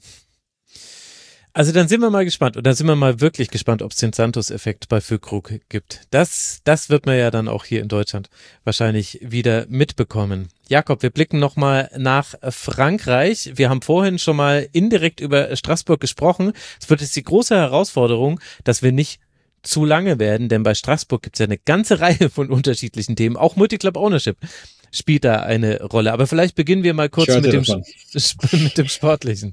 Also dann sind wir mal gespannt und dann sind wir mal wirklich gespannt, ob es den Santos-Effekt bei Füllkrug gibt. Das wird man ja dann auch hier in Deutschland wahrscheinlich wieder mitbekommen. Jakob, wir blicken nochmal nach Frankreich. Wir haben vorhin schon mal indirekt über Straßburg gesprochen. Es wird jetzt die große Herausforderung, dass wir nicht zu lange werden, denn bei Straßburg gibt es ja eine ganze Reihe von unterschiedlichen Themen. Auch Multiclub Ownership spielt da eine Rolle. Aber vielleicht beginnen wir mal kurz mit dem Sportlichen.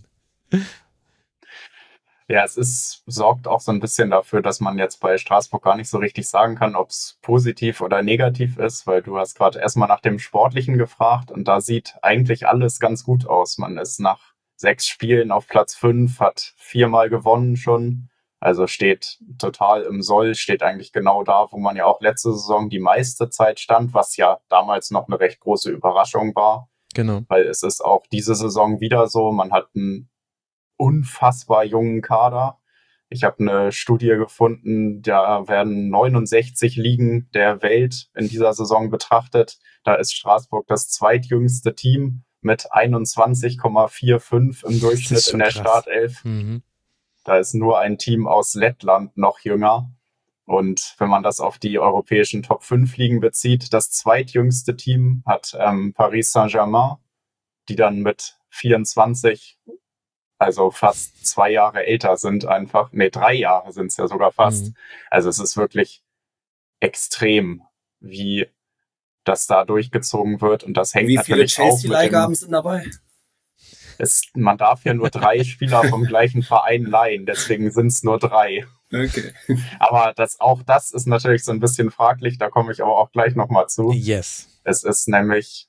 Ja, sorgt auch so ein bisschen dafür, dass man jetzt bei Straßburg gar nicht so richtig sagen kann, ob es positiv oder negativ ist, weil du hast gerade erstmal nach dem Sportlichen gefragt und da sieht eigentlich alles ganz gut aus. Man ist nach 6 Spielen auf Platz 5, hat 4-mal gewonnen schon Also steht total im Soll, steht eigentlich genau da, wo man ja auch letzte Saison die meiste Zeit stand, was ja damals noch eine recht große Überraschung war. Genau. Weil es ist auch diese Saison wieder so, man hat einen unfassbar jungen Kader. Ich habe eine Studie gefunden, da werden 69 Ligen der Welt in dieser Saison betrachtet. Da ist Straßburg das zweitjüngste Team mit 21,45 im Durchschnitt in der Startelf. Mhm. Da ist nur ein Team aus Lettland noch jünger. Und wenn man das auf die europäischen Top 5 Ligen bezieht, das zweitjüngste Team hat Paris Saint-Germain, die dann mit 24, also fast 2 Jahre älter sind einfach. 3 Jahre sind es ja sogar fast. Also es ist wirklich extrem, wie das da durchgezogen wird. Und das hängt natürlich auch mit dem... Wie viele Chelsea-Leihgaben sind dabei? Man darf ja nur 3 Spieler vom gleichen Verein leihen, deswegen sind es nur 3. Okay. Aber das ist natürlich so ein bisschen fraglich, da komme ich aber auch gleich nochmal zu. Yes. Es ist nämlich,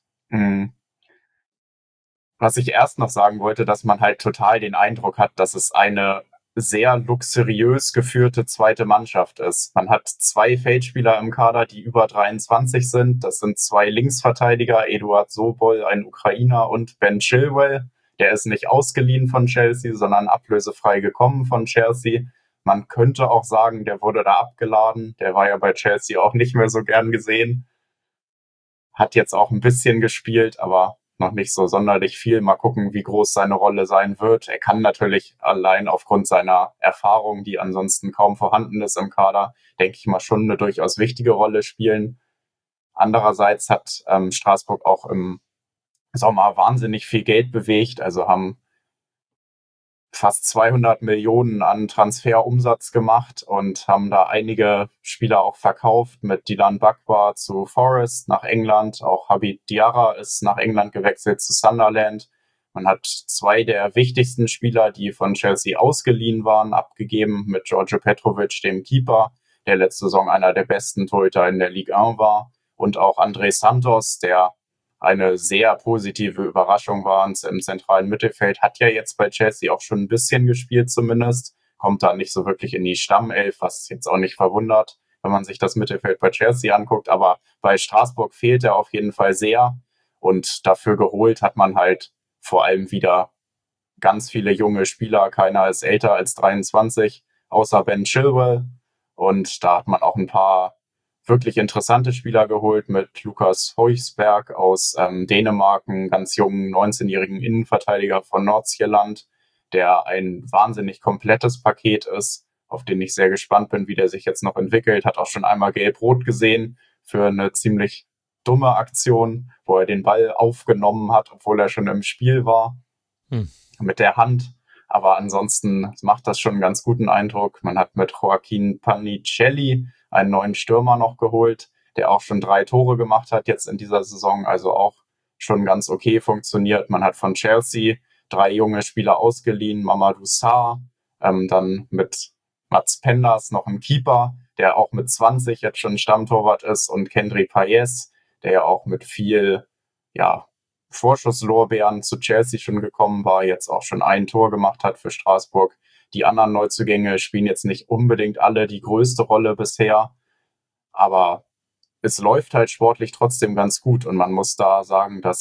was ich erst noch sagen wollte, dass man halt total den Eindruck hat, dass es eine sehr luxuriös geführte zweite Mannschaft ist. Man hat 2 Feldspieler im Kader, die über 23 sind. Das sind 2 Linksverteidiger, Eduard Sobol, ein Ukrainer, und Ben Chilwell. Der ist nicht ausgeliehen von Chelsea, sondern ablösefrei gekommen von Chelsea. Man könnte auch sagen, der wurde da abgeladen. Der war ja bei Chelsea auch nicht mehr so gern gesehen. Hat jetzt auch ein bisschen gespielt, aber noch nicht so sonderlich viel. Mal gucken, wie groß seine Rolle sein wird. Er kann natürlich allein aufgrund seiner Erfahrung, die ansonsten kaum vorhanden ist im Kader, denke ich mal, schon eine durchaus wichtige Rolle spielen. Andererseits hat Straßburg auch im Sommer wahnsinnig viel Geld bewegt, also haben fast 200 Millionen an Transferumsatz gemacht und haben da einige Spieler auch verkauft, mit Dilan Bakwa zu Forest nach England, auch Habib Diarra ist nach England gewechselt zu Sunderland. Man hat 2 der wichtigsten Spieler, die von Chelsea ausgeliehen waren, abgegeben, mit George Petrovic, dem Keeper, der letzte Saison einer der besten Torhüter in der Ligue 1 war, und auch André Santos, der eine sehr positive Überraschung war im zentralen Mittelfeld, hat ja jetzt bei Chelsea auch schon ein bisschen gespielt zumindest, kommt da nicht so wirklich in die Stammelf, was jetzt auch nicht verwundert, wenn man sich das Mittelfeld bei Chelsea anguckt, aber bei Straßburg fehlt er auf jeden Fall sehr, und dafür geholt hat man halt vor allem wieder ganz viele junge Spieler, keiner ist älter als 23, außer Ben Chilwell, und da hat man auch ein paar wirklich interessante Spieler geholt mit Lukas Højsberg aus Dänemark, einen ganz jungen 19-jährigen Innenverteidiger von Nordsjælland, der ein wahnsinnig komplettes Paket ist, auf den ich sehr gespannt bin, wie der sich jetzt noch entwickelt. Hat auch schon einmal gelb-rot gesehen für eine ziemlich dumme Aktion, wo er den Ball aufgenommen hat, obwohl er schon im Spiel war, mit der Hand. Aber ansonsten macht das schon einen ganz guten Eindruck. Man hat mit Joaquin Panicelli einen neuen Stürmer noch geholt, der auch schon 3 Tore gemacht hat jetzt in dieser Saison, also auch schon ganz okay funktioniert. Man hat von Chelsea 3 junge Spieler ausgeliehen, Mamadou Sarr, dann mit Mats Penders noch einen Keeper, der auch mit 20 jetzt schon Stammtorwart ist, und Kendry Payes, der ja auch mit viel Vorschusslorbeeren zu Chelsea schon gekommen war, jetzt auch schon ein Tor gemacht hat für Straßburg. Die anderen Neuzugänge spielen jetzt nicht unbedingt alle die größte Rolle bisher, aber es läuft halt sportlich trotzdem ganz gut, und man muss da sagen, dass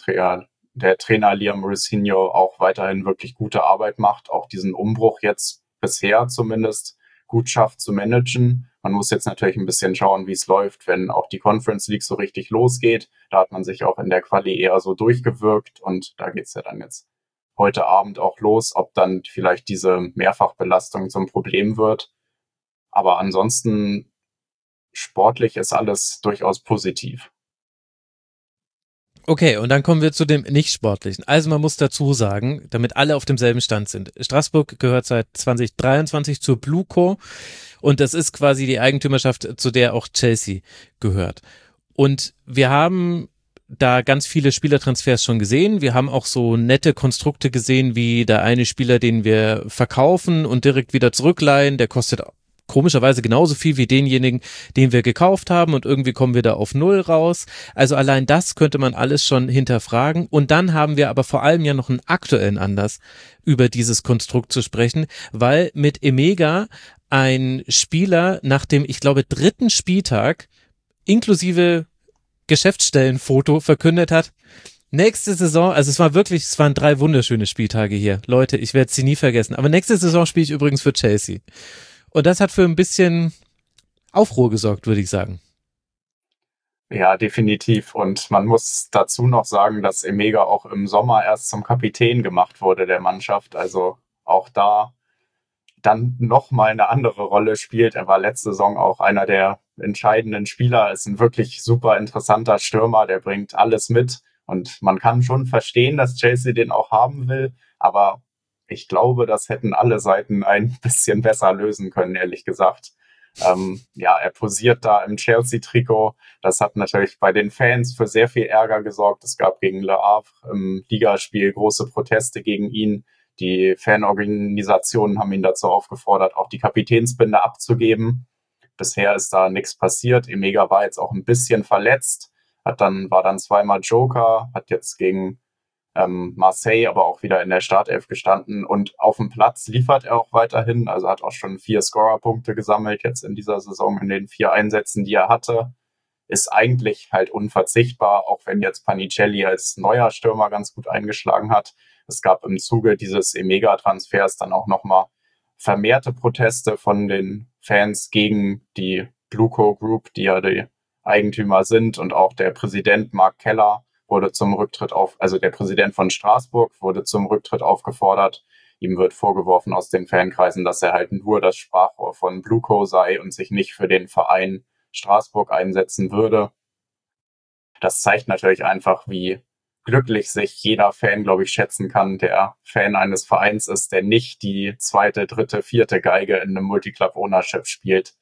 der Trainer Liam Russinho auch weiterhin wirklich gute Arbeit macht, auch diesen Umbruch jetzt bisher zumindest gut schafft zu managen. Man muss jetzt natürlich ein bisschen schauen, wie es läuft, wenn auch die Conference League so richtig losgeht. Da hat man sich auch in der Quali eher so durchgewirkt, und da geht's ja dann jetzt heute Abend auch los, ob dann vielleicht diese Mehrfachbelastung zum Problem wird. Aber ansonsten sportlich ist alles durchaus positiv. Okay, und dann kommen wir zu dem Nicht-Sportlichen. Also man muss dazu sagen, damit alle auf demselben Stand sind. Straßburg gehört seit 2023 zur Blueco, und das ist quasi die Eigentümerschaft, zu der auch Chelsea gehört. Und wir haben da ganz viele Spielertransfers schon gesehen. Wir haben auch so nette Konstrukte gesehen, wie der eine Spieler, den wir verkaufen und direkt wieder zurückleihen, der kostet komischerweise genauso viel wie denjenigen, den wir gekauft haben und irgendwie kommen wir da auf 0 raus. Also allein das könnte man alles schon hinterfragen und dann haben wir aber vor allem ja noch einen aktuellen Anlass, über dieses Konstrukt zu sprechen, weil mit Emega ein Spieler nach dem, ich glaube, 3. Spieltag inklusive Geschäftsstellenfoto verkündet hat, nächste Saison, also es waren 3 wunderschöne Spieltage hier. Leute, ich werde sie nie vergessen. Aber nächste Saison spiele ich übrigens für Chelsea. Und das hat für ein bisschen Aufruhr gesorgt, würde ich sagen. Ja, definitiv. Und man muss dazu noch sagen, dass Emega auch im Sommer erst zum Kapitän gemacht wurde der Mannschaft. Also auch da dann nochmal eine andere Rolle spielt. Er war letzte Saison auch einer der entscheidenden Spieler, ist ein wirklich super interessanter Stürmer, der bringt alles mit und man kann schon verstehen, dass Chelsea den auch haben will, aber ich glaube, das hätten alle Seiten ein bisschen besser lösen können, ehrlich gesagt. Er posiert da im Chelsea-Trikot. Das hat natürlich bei den Fans für sehr viel Ärger gesorgt. Es gab gegen Le Havre im Ligaspiel große Proteste gegen ihn. Die Fanorganisationen haben ihn dazu aufgefordert, auch die Kapitänsbinde abzugeben. Bisher ist da nichts passiert. Emega war jetzt auch ein bisschen verletzt, war dann 2-mal Joker, hat jetzt gegen Marseille aber auch wieder in der Startelf gestanden und auf dem Platz liefert er auch weiterhin, also hat auch schon 4 Scorerpunkte gesammelt jetzt in dieser Saison in den 4 Einsätzen, die er hatte. Ist eigentlich halt unverzichtbar, auch wenn jetzt Panicelli als neuer Stürmer ganz gut eingeschlagen hat. Es gab im Zuge dieses Emega-Transfers dann auch nochmal vermehrte Proteste von den Fans gegen die Bluco Group, die ja die Eigentümer sind, und auch der Präsident Mark Keller wurde der Präsident von Straßburg wurde zum Rücktritt aufgefordert. Ihm wird vorgeworfen aus den Fankreisen, dass er halt nur das Sprachrohr von Bluco sei und sich nicht für den Verein Straßburg einsetzen würde. Das zeigt natürlich einfach, wie glücklich sich jeder Fan, glaube ich, schätzen kann, der Fan eines Vereins ist, der nicht die 2., 3., 4. Geige in einem Multiclub-Ownership spielt.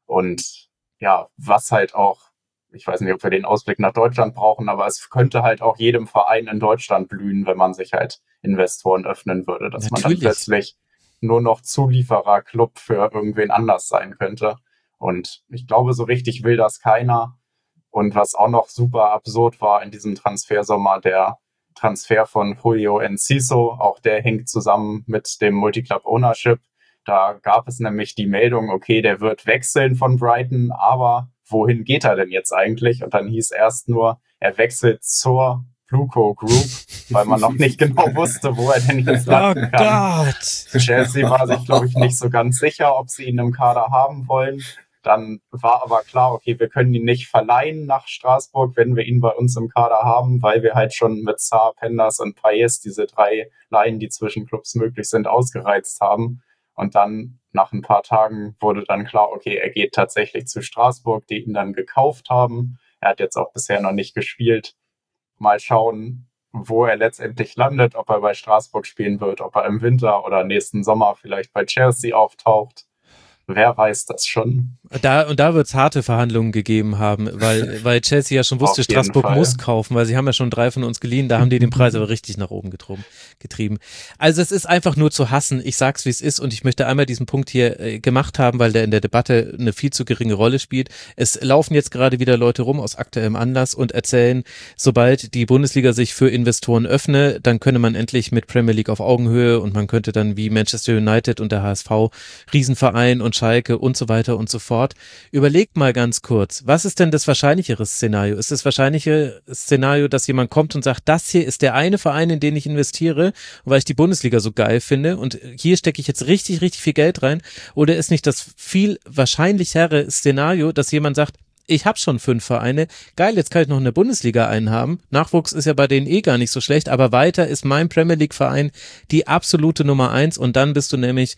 Und ja, was halt auch, ich weiß nicht, ob wir den Ausblick nach Deutschland brauchen, aber es könnte halt auch jedem Verein in Deutschland blühen, wenn man sich halt Investoren öffnen würde, dass man dann plötzlich nur noch Zuliefererclub für irgendwen anders sein könnte. Und ich glaube, so richtig will das keiner. Und was auch noch super absurd war in diesem Transfersommer, der Transfer von Julio Enciso, auch der hängt zusammen mit dem Multiclub Ownership. Da gab es nämlich die Meldung, okay, der wird wechseln von Brighton, aber wohin geht er denn jetzt eigentlich? Und dann hieß erst nur, er wechselt zur Bluco Group, weil man noch nicht genau wusste, wo er denn jetzt landen kann. Gott. Chelsea war sich, glaube ich, nicht so ganz sicher, ob sie ihn im Kader haben wollen. Dann war aber klar, okay, wir können ihn nicht verleihen nach Straßburg, wenn wir ihn bei uns im Kader haben, weil wir halt schon mit Sarr, Penders und Payet diese 3 Leihen, die zwischen Clubs möglich sind, ausgereizt haben. Und dann nach ein paar Tagen wurde dann klar, okay, er geht tatsächlich zu Straßburg, die ihn dann gekauft haben. Er hat jetzt auch bisher noch nicht gespielt. Mal schauen, wo er letztendlich landet, ob er bei Straßburg spielen wird, ob er im Winter oder nächsten Sommer vielleicht bei Chelsea auftaucht. Wer weiß das schon? Da wird es harte Verhandlungen gegeben haben, weil Chelsea ja schon wusste, Straßburg muss kaufen, weil sie haben ja schon 3 von uns geliehen, da haben die den Preis aber richtig nach oben getrieben. Also es ist einfach nur zu hassen, ich sag's wie es ist und ich möchte einmal diesen Punkt hier gemacht haben, weil der in der Debatte eine viel zu geringe Rolle spielt. Es laufen jetzt gerade wieder Leute rum aus aktuellem Anlass und erzählen, sobald die Bundesliga sich für Investoren öffne, dann könne man endlich mit Premier League auf Augenhöhe und man könnte dann wie Manchester United und der HSV Riesenverein und Schalke und so weiter und so fort. Überlegt mal ganz kurz, was ist denn das wahrscheinlichere Szenario? Ist das wahrscheinliche Szenario, dass jemand kommt und sagt, das hier ist der eine Verein, in den ich investiere, weil ich die Bundesliga so geil finde und hier stecke ich jetzt richtig, richtig viel Geld rein? Oder ist nicht das viel wahrscheinlichere Szenario, dass jemand sagt, ich habe schon 5 Vereine, geil, jetzt kann ich noch in der Bundesliga einen haben. Nachwuchs ist ja bei denen gar nicht so schlecht, aber weiter ist mein Premier League Verein die absolute Nummer 1 und dann bist du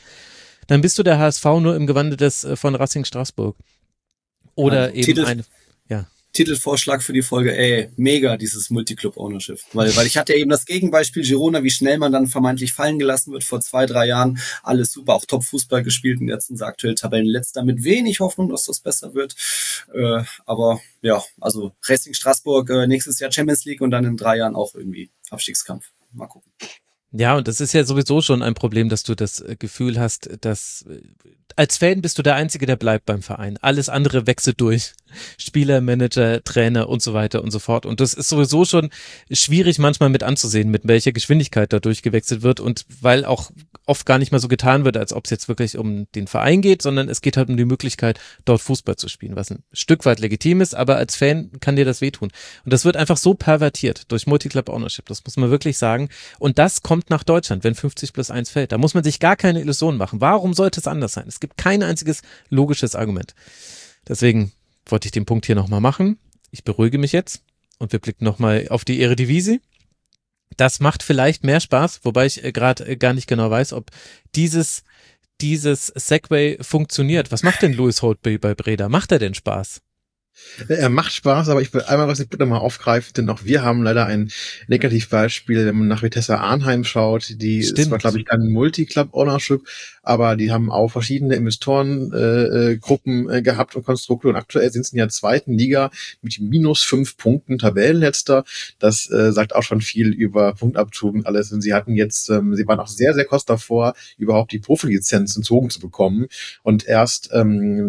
der HSV nur im Gewande von Racing Straßburg. Oder eben Titelvorschlag für die Folge, mega, dieses Multiclub-Ownership. Weil ich hatte ja eben das Gegenbeispiel Girona, wie schnell man dann vermeintlich fallen gelassen wird vor 2, 3 Jahren. Alles super, auch Top-Fußball gespielt und jetzt sind sie aktuell Tabellenletzter mit wenig Hoffnung, dass das besser wird. Aber ja, also Racing Straßburg nächstes Jahr Champions League und dann in 3 Jahren auch irgendwie Abstiegskampf. Mal gucken. Ja, und das ist ja sowieso schon ein Problem, dass du das Gefühl hast, dass als Fan bist du der Einzige, der bleibt beim Verein. Alles andere wechselt durch. Spieler, Manager, Trainer und so weiter und so fort. Und das ist sowieso schon schwierig manchmal mit anzusehen, mit welcher Geschwindigkeit da durchgewechselt wird und weil auch oft gar nicht mal so getan wird, als ob es jetzt wirklich um den Verein geht, sondern es geht halt um die Möglichkeit, dort Fußball zu spielen, was ein Stück weit legitim ist, aber als Fan kann dir das wehtun. Und das wird einfach so pervertiert durch Multiclub Ownership, das muss man wirklich sagen. Und das kommt nach Deutschland, wenn 50+1 fällt. Da muss man sich gar keine Illusionen machen. Warum sollte es anders sein? Es gibt kein einziges logisches Argument. Deswegen wollte ich den Punkt hier nochmal machen. Ich beruhige mich jetzt und wir blicken nochmal auf die Eredivisie. Das macht vielleicht mehr Spaß, wobei ich gerade gar nicht genau weiß, ob dieses Segway funktioniert. Was macht denn Louis Holtby bei Breda? Macht er denn Spaß? Er macht Spaß, aber ich will einmal was bitte mal aufgreifen, denn auch wir haben leider ein Negativbeispiel, wenn man nach Vitesse Arnheim schaut. Die ist zwar, glaube ich, kein Multi-Club-Ownership, aber die haben auch verschiedene Investorengruppen gehabt und Konstrukte und aktuell sind sie in der zweiten Liga mit -5 Punkten Tabellenletzter. Das sagt auch schon viel über Punktabzug und alles. Und sie hatten jetzt, sie waren auch sehr, sehr kurz davor, überhaupt die Profilizenz entzogen zu bekommen. Und erst bei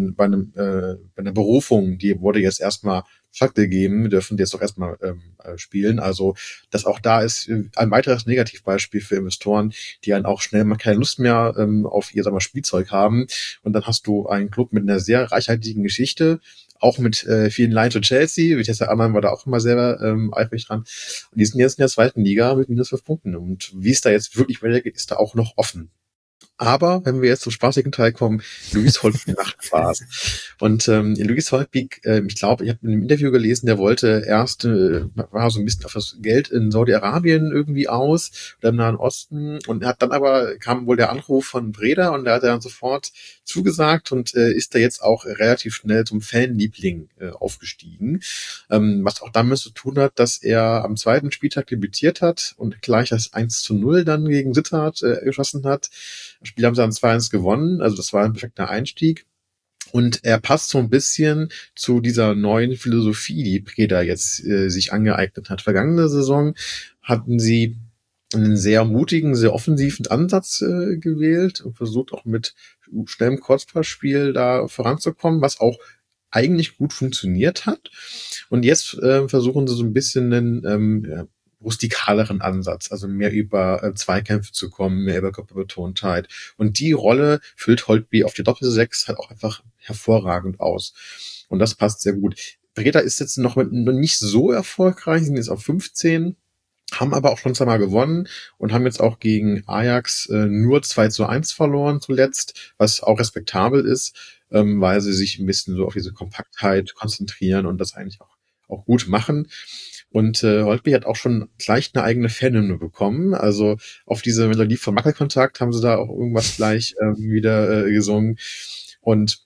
einer Berufung, die wurde jetzt erstmal stattgegeben, dürfen die jetzt doch erstmal spielen. Also das auch da ist ein weiteres Negativbeispiel für Investoren, die dann auch schnell mal keine Lust mehr auf ihr Spielzeug haben. Und dann hast du einen Club mit einer sehr reichhaltigen Geschichte, auch mit vielen Line to Chelsea. Vitesse Arnheim war da auch immer sehr eifrig dran. Und die sind jetzt in der zweiten Liga mit -5 Punkten. Und wie es da jetzt wirklich weitergeht, ist da auch noch offen. Aber wenn wir jetzt zum spaßigen Teil kommen, Louis Holtby macht Spaß. Und Louis Holtby, ich glaube, ich habe in einem Interview gelesen, der wollte erst, war so ein bisschen auf das Geld in Saudi-Arabien irgendwie aus oder im Nahen Osten und hat dann aber, kam wohl der Anruf von Breda und da hat er dann sofort zugesagt und ist da jetzt auch relativ schnell zum Fanliebling aufgestiegen. Was auch damit zu tun hat, dass er am zweiten Spieltag debütiert hat und gleich das 1:0 dann gegen Sittard geschossen hat. Das Spiel haben sie dann 2-1 gewonnen, also das war ein perfekter Einstieg. Und er passt so ein bisschen zu dieser neuen Philosophie, die Breda jetzt sich angeeignet hat. Vergangene Saison hatten sie einen sehr mutigen, sehr offensiven Ansatz gewählt und versucht auch mit schnellem Kurzpassspiel da voranzukommen, was auch eigentlich gut funktioniert hat. Und jetzt versuchen sie so ein bisschen einen rustikaleren Ansatz, also mehr über Zweikämpfe zu kommen, mehr über Körperbetontheit. Und die Rolle füllt Holtby auf die Doppel-6 halt auch einfach hervorragend aus. Und das passt sehr gut. Breda ist jetzt noch nicht so erfolgreich, sind jetzt auf 15, haben aber auch schon zweimal gewonnen und haben jetzt auch gegen Ajax nur 2:1 verloren zuletzt, was auch respektabel ist, weil sie sich ein bisschen so auf diese Kompaktheit konzentrieren und das eigentlich auch gut machen. Und Holtby hat auch schon gleich eine eigene Fanhymne bekommen. Also auf diese Melodie von Wackelkontakt haben sie da auch irgendwas gleich wieder gesungen. Und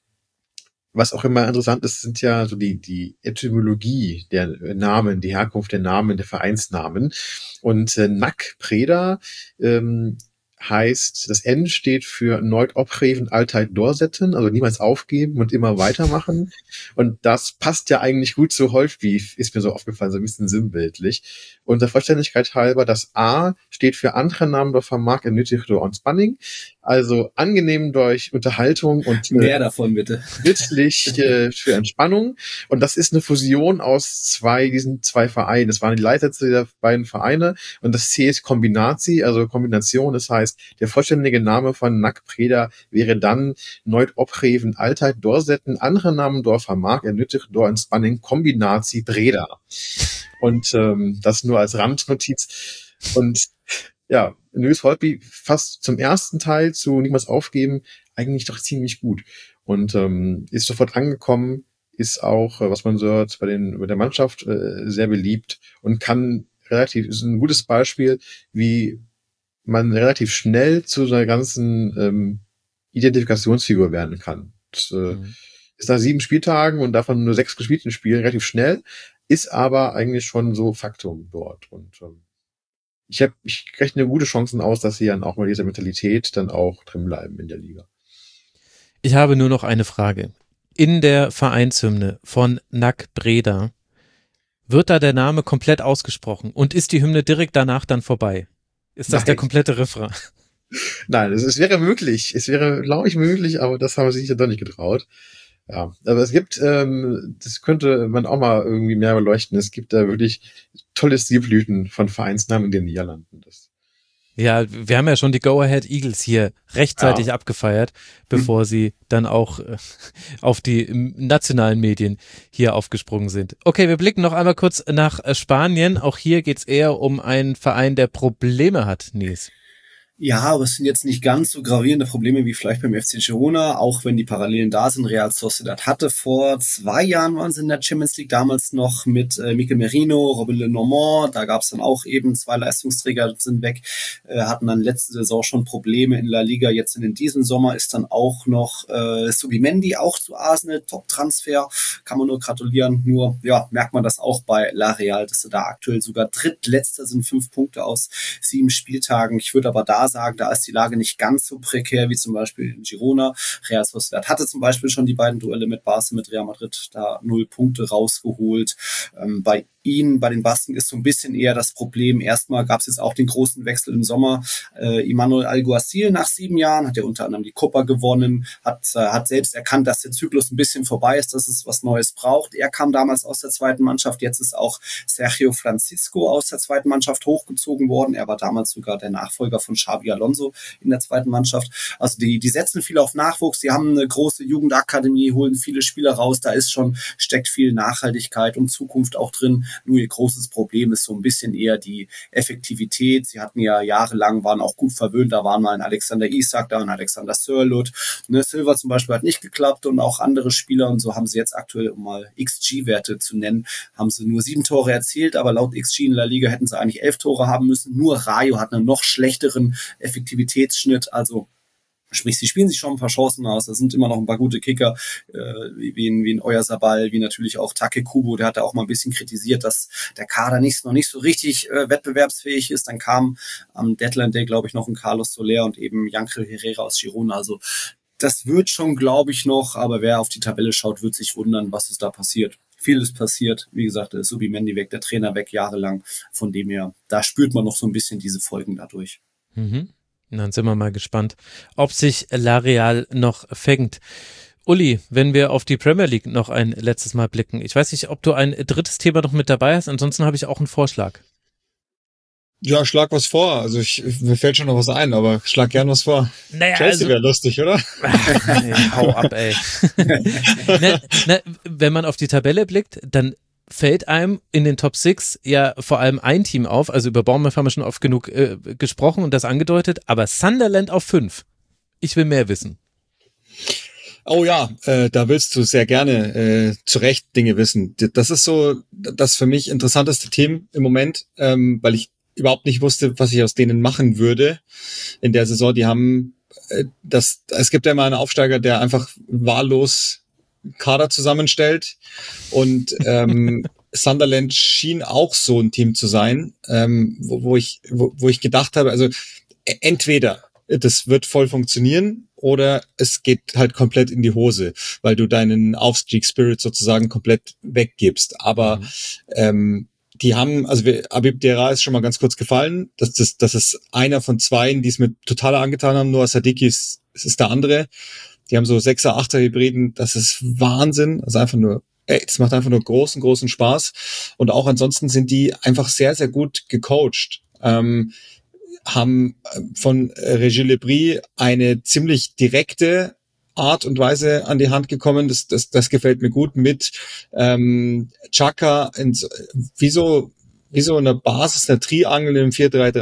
was auch immer interessant ist, sind ja so die Etymologie der Namen, die Herkunft der Namen, der Vereinsnamen. Und NAC Breda heißt, das N steht für Nooit opgeven, altijd doorzetten, also niemals aufgeben und immer weitermachen. Und das passt ja eigentlich gut zu Holtby, ist mir so aufgefallen, so ein bisschen sinnbildlich. Und der Vollständigkeit halber, das A steht für Aangenaam door vermaak en nuttig door ontspanning, also angenehm durch Unterhaltung und mehr davon bitte. Nützlich für Entspannung. Und das ist eine Fusion aus diesen zwei Vereinen. Das waren die Leitsätze der beiden Vereine. Und das C ist Kombinatie, also Kombination. Das heißt, der vollständige Name von NAC Breda wäre dann Nooit opgeven, altijd doorzetten, Aangenaam door vermaak en nuttig door ontspanning, Kombinatie Breda. Und das nur als Randnotiz. Und ja, Louis Holtby fast zum ersten Teil zu Niemals aufgeben eigentlich doch ziemlich gut. Und ist sofort angekommen, ist auch, was man so hört, bei der Mannschaft sehr beliebt und ist ein gutes Beispiel, wie man relativ schnell zu einer ganzen Identifikationsfigur werden kann. Das, ist nach 7 Spieltagen und davon nur 6 gespielten Spielen relativ schnell, ist aber eigentlich schon so Faktum dort. Und ich rechne gute Chancen aus, dass sie dann auch mit dieser Mentalität dann auch drin bleiben in der Liga. Ich habe nur noch eine Frage. In der Vereinshymne von NAC Breda wird da der Name komplett ausgesprochen und ist die Hymne direkt danach dann vorbei? Ist das der komplette Refrain? Nein, es wäre möglich. Es wäre, glaube ich, möglich, aber das haben sie sich ja doch nicht getraut. Ja, aber es gibt, das könnte man auch mal irgendwie mehr beleuchten. Es gibt da wirklich tolle Stilblüten von Vereinsnamen in den Niederlanden. Ja, wir haben ja schon die Go-Ahead Eagles hier rechtzeitig abgefeiert, bevor sie dann auch auf die nationalen Medien hier aufgesprungen sind. Okay, wir blicken noch einmal kurz nach Spanien. Auch hier geht's eher um einen Verein, der Probleme hat, Nils. Ja, aber es sind jetzt nicht ganz so gravierende Probleme wie vielleicht beim FC Girona, auch wenn die Parallelen da sind. Real Sociedad hatte vor 2 Jahren, waren sie in der Champions League, damals noch mit Mikel Merino, Robin Lenormand. Da gab es dann auch eben 2 Leistungsträger, sind weg, hatten dann letzte Saison schon Probleme in La Liga. Jetzt in diesem Sommer ist dann auch noch Subimendi auch zu Arsenal, Top-Transfer, kann man nur gratulieren. Nur ja, merkt man das auch bei La Real, dass sie da aktuell sogar drittletzter sind, 5 Punkte aus 7 Spieltagen. Ich würde aber da sagen, da ist die Lage nicht ganz so prekär wie zum Beispiel in Girona. Real Sociedad hatte zum Beispiel schon die beiden Duelle mit Barca, mit Real Madrid, da 0 Punkte rausgeholt. Bei den Basken ist so ein bisschen eher das Problem. Erstmal gab es jetzt auch den großen Wechsel im Sommer. Imanol Alguacil nach 7 Jahren hat ja unter anderem die Copa gewonnen, hat selbst erkannt, dass der Zyklus ein bisschen vorbei ist, dass es was Neues braucht. Er kam damals aus der zweiten Mannschaft. Jetzt ist auch Sergio Francisco aus der zweiten Mannschaft hochgezogen worden. Er war damals sogar der Nachfolger von Xabi Alonso in der zweiten Mannschaft. Also die setzen viel auf Nachwuchs. Die haben eine große Jugendakademie, holen viele Spieler raus. Da steckt viel Nachhaltigkeit und Zukunft auch drin. Nur ihr großes Problem ist so ein bisschen eher die Effektivität. Sie hatten ja jahrelang, waren auch gut verwöhnt. Da waren mal ein Alexander Isak, da ein Alexander Sörloth. Silva zum Beispiel hat nicht geklappt und auch andere Spieler. Und so haben sie jetzt aktuell, um mal XG-Werte zu nennen, haben sie nur 7 Tore erzielt. Aber laut XG in La Liga hätten sie eigentlich 11 Tore haben müssen. Nur Rayo hat einen noch schlechteren Effektivitätsschnitt. Also sprich, sie spielen sich schon ein paar Chancen aus. Da sind immer noch ein paar gute Kicker, wie in Oyarzabal, wie natürlich auch Take Kubo. Der hat da auch mal ein bisschen kritisiert, dass der Kader noch nicht so richtig wettbewerbsfähig ist. Dann kam am Deadline Day, glaube ich, noch ein Carlos Soler und eben Yankel Herrera aus Girona. Also das wird schon, glaube ich, noch. Aber wer auf die Tabelle schaut, wird sich wundern, was es da passiert. Vieles passiert. Wie gesagt, der Subimendi weg, der Trainer weg, jahrelang. Von dem her, da spürt man noch so ein bisschen diese Folgen dadurch. Mhm. Dann sind wir mal gespannt, ob sich La Real noch fängt. Uli, wenn wir auf die Premier League noch ein letztes Mal blicken. Ich weiß nicht, ob du ein drittes Thema noch mit dabei hast, ansonsten habe ich auch einen Vorschlag. Ja, schlag was vor. Also mir fällt schon noch was ein, aber schlag gern was vor. Naja, Chelsea wäre lustig, oder? Hau ab, ey. Wenn man auf die Tabelle blickt, dann fällt einem in den Top 6 ja vor allem ein Team auf, also über Bournemouth haben wir schon oft genug gesprochen und das angedeutet, aber Sunderland auf 5. Ich will mehr wissen. Oh ja, da willst du sehr gerne zu Recht Dinge wissen. Das ist so das für mich interessanteste Team im Moment, weil ich überhaupt nicht wusste, was ich aus denen machen würde in der Saison. Die haben es gibt ja immer einen Aufsteiger, der einfach wahllos Kader zusammenstellt und Sunderland schien auch so ein Team zu sein, wo ich gedacht habe, also entweder das wird voll funktionieren oder es geht halt komplett in die Hose, weil du deinen Aufstiegsspirit sozusagen komplett weggibst. Aber die haben, also Habib Diarra ist schon mal ganz kurz gefallen, das ist einer von 2, die es mir total angetan haben, Noah Sadiki ist der andere. Die haben so 6er, 8er Hybriden, das ist Wahnsinn. Also einfach nur, das macht einfach nur großen Spaß. Und auch ansonsten sind die einfach sehr, sehr gut gecoacht. Haben von Régis Le Bris eine ziemlich direkte Art und Weise an die Hand gekommen. Das gefällt mir gut mit Xhaka wie so eine Basis, eine Triangel im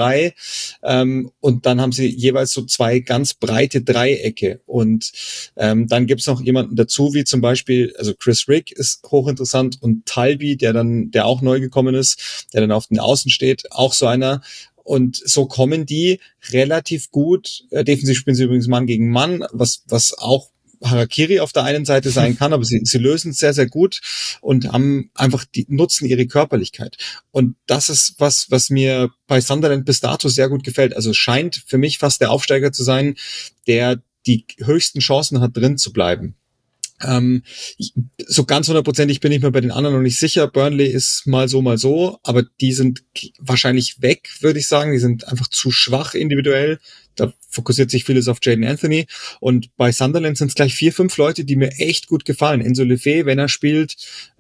4-3-3 und dann haben sie jeweils so 2 ganz breite Dreiecke und dann gibt's noch jemanden dazu, wie zum Beispiel, also Chris Rick ist hochinteressant und Talbi, der auch neu gekommen ist, der dann auf den Außen steht, auch so einer. Und so kommen die relativ gut. Defensiv spielen sie übrigens Mann gegen Mann, was auch Harakiri auf der einen Seite sein kann, aber sie lösen es sehr, sehr gut und haben einfach nutzen ihre Körperlichkeit. Und das ist was mir bei Sunderland bis dato sehr gut gefällt. Also es scheint für mich fast der Aufsteiger zu sein, der die höchsten Chancen hat, drin zu bleiben. So ganz 100%ig bin ich mir bei den anderen noch nicht sicher. Burnley ist mal so, aber die sind wahrscheinlich weg, würde ich sagen. Die sind einfach zu schwach individuell. Da fokussiert sich vieles auf Jadon Anthony. Und bei Sunderland sind es gleich 4, 5 Leute, die mir echt gut gefallen. Enzo Lefebvre, wenn er spielt,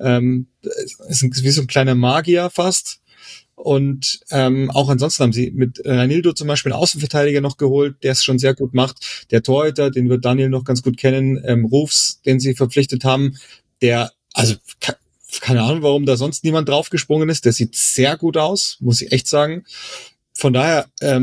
ist wie so ein kleiner Magier fast. Und auch ansonsten haben sie mit Reinildo zum Beispiel einen Außenverteidiger noch geholt, der es schon sehr gut macht. Der Torhüter, den wird Daniel noch ganz gut kennen, Rufs, den sie verpflichtet haben, der, also keine Ahnung, warum da sonst niemand draufgesprungen ist, der sieht sehr gut aus, muss ich echt sagen. Von daher,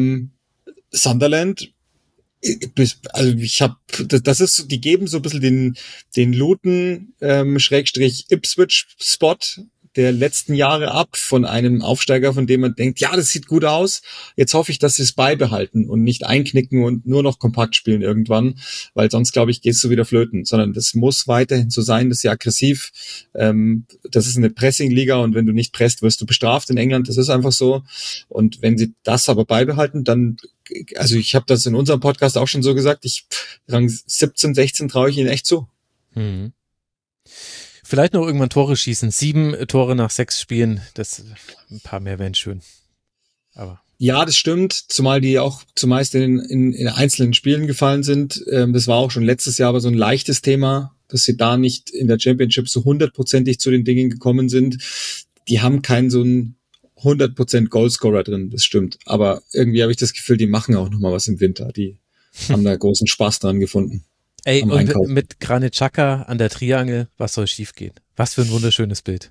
Sunderland, also das ist, die geben so ein bisschen den Luton Ipswich-Spot der letzten Jahre ab von einem Aufsteiger, von dem man denkt, ja, das sieht gut aus. Jetzt hoffe ich, dass sie es beibehalten und nicht einknicken und nur noch kompakt spielen irgendwann, weil sonst, glaube ich, gehst du wieder flöten. Sondern das muss weiterhin so sein, dass sie aggressiv, das ist eine Pressing-Liga und wenn du nicht presst, wirst du bestraft in England. Das ist einfach so. Und wenn sie das aber beibehalten, dann, also ich habe das in unserem Podcast auch schon so gesagt, Rang 17, 16 traue ich ihnen echt zu. Mhm. Vielleicht noch irgendwann Tore schießen. 7 Tore nach 6 Spielen, ein paar mehr wären schön. Aber ja, das stimmt, zumal die auch zumeist in einzelnen Spielen gefallen sind. Das war auch schon letztes Jahr aber so ein leichtes Thema, dass sie da nicht in der Championship so 100%ig zu den Dingen gekommen sind. Die haben keinen so einen 100% Goalscorer drin, das stimmt. Aber irgendwie habe ich das Gefühl, die machen auch nochmal was im Winter. Die haben da großen Spaß dran gefunden. Ey, und mit Granit Xhaka an der Triangel, was soll schiefgehen? Was für ein wunderschönes Bild.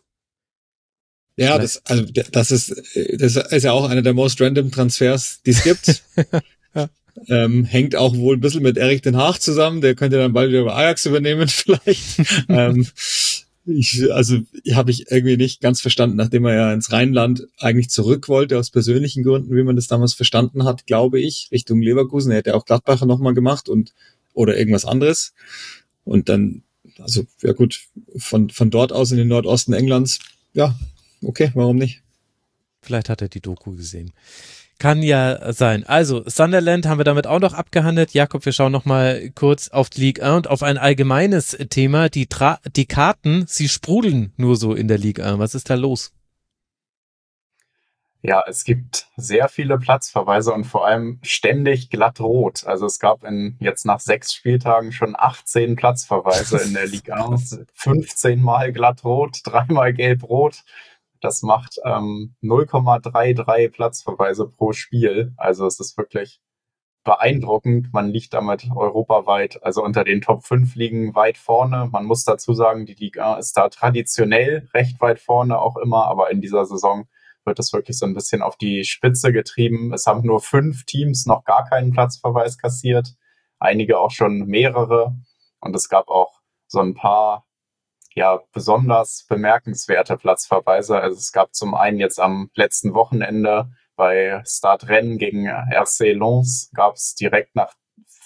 Ja, das ist ja auch einer der most random Transfers, die es gibt. Ja. Hängt auch wohl ein bisschen mit Erik den Haag zusammen, der könnte dann bald wieder bei Ajax übernehmen vielleicht. Habe ich irgendwie nicht ganz verstanden, nachdem er ja ins Rheinland eigentlich zurück wollte, aus persönlichen Gründen, wie man das damals verstanden hat, glaube ich, Richtung Leverkusen. Er hätte auch Gladbacher nochmal gemacht oder irgendwas anderes. Und dann, also ja gut, von dort aus in den Nordosten Englands, ja, okay, warum nicht? Vielleicht hat er die Doku gesehen. Kann ja sein. Also, Sunderland haben wir damit auch noch abgehandelt. Jakob, wir schauen noch mal kurz auf die Ligue 1 und auf ein allgemeines Thema. Die Karten, sie sprudeln nur so in der Ligue 1. Was ist da los? Ja, es gibt sehr viele Platzverweise und vor allem ständig glattrot. Also es gab jetzt nach 6 Spieltagen schon 18 Platzverweise in der Liga. 15 Mal glattrot, 3 Mal gelb-rot. Das macht 0,33 Platzverweise pro Spiel. Also es ist wirklich beeindruckend. Man liegt damit europaweit, also unter den Top 5 Ligen weit vorne. Man muss dazu sagen, die Liga ist da traditionell recht weit vorne auch immer, aber in dieser Saison wird es wirklich so ein bisschen auf die Spitze getrieben. Es haben nur 5 Teams noch gar keinen Platzverweis kassiert, einige auch schon mehrere. Und es gab auch so ein paar besonders bemerkenswerte Platzverweise. Also es gab zum einen jetzt am letzten Wochenende bei Stade Rennes gegen RC Lens gab es direkt nach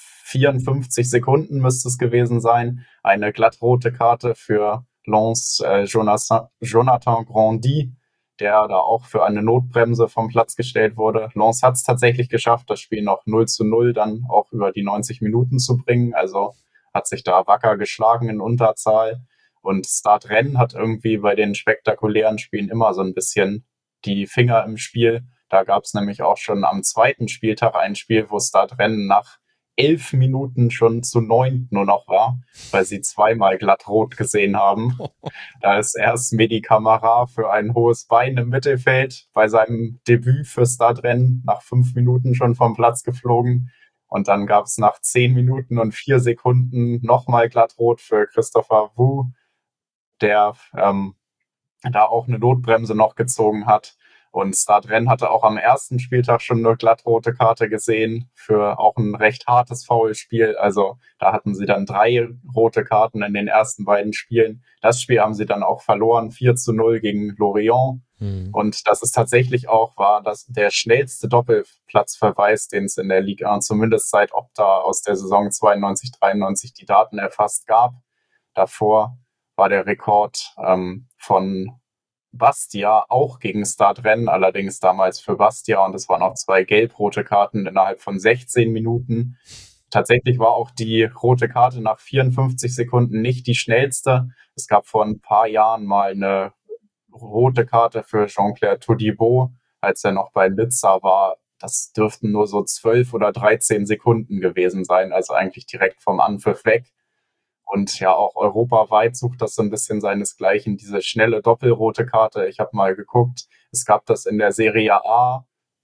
54 Sekunden müsste es gewesen sein, eine glattrote Karte für Lens Jonathan Grandy, der da auch für eine Notbremse vom Platz gestellt wurde. Lens hat es tatsächlich geschafft, das Spiel noch 0:0 dann auch über die 90 Minuten zu bringen. Also hat sich da wacker geschlagen in Unterzahl. Und Stade Rennes hat irgendwie bei den spektakulären Spielen immer so ein bisschen die Finger im Spiel. Da gab es nämlich auch schon am 2. Spieltag ein Spiel, wo Stade Rennes nach 11 Minuten schon zu 9 nur noch war, weil sie 2-mal glattrot gesehen haben. Da ist erst Mehdi Camara für ein hohes Bein im Mittelfeld bei seinem Debüt für Stade Rennes nach 5 Minuten schon vom Platz geflogen. Und dann gab es nach 10 Minuten und 4 Sekunden nochmal glattrot für Christopher Wu, der da auch eine Notbremse noch gezogen hat. Und Stade Rennes hatte auch am 1. Spieltag schon eine glattrote Karte gesehen für auch ein recht hartes Foulspiel. Also da hatten sie dann 3 rote Karten in den ersten beiden Spielen. Das Spiel haben sie dann auch verloren, 4:0 gegen Lorient. Und das ist tatsächlich war das der schnellste Doppelplatzverweis, den es in der Ligue 1, zumindest seit Opta aus der Saison 92/93 die Daten erfasst gab. Davor war der Rekord von Bastia auch gegen Stade Rennes, allerdings damals für Bastia, und es waren auch 2 gelb-rote Karten innerhalb von 16 Minuten. tatsächlich war auch die rote Karte nach 54 Sekunden nicht die schnellste. Es gab vor ein paar Jahren mal eine rote Karte für Jean-Claire Todibo, als er noch bei Nizza war. Das dürften nur so 12 oder 13 Sekunden gewesen sein, also eigentlich direkt vom Anpfiff weg. Und ja, auch europaweit sucht das so ein bisschen seinesgleichen, diese schnelle doppelrote Karte. Ich habe mal geguckt, es gab das in der Serie A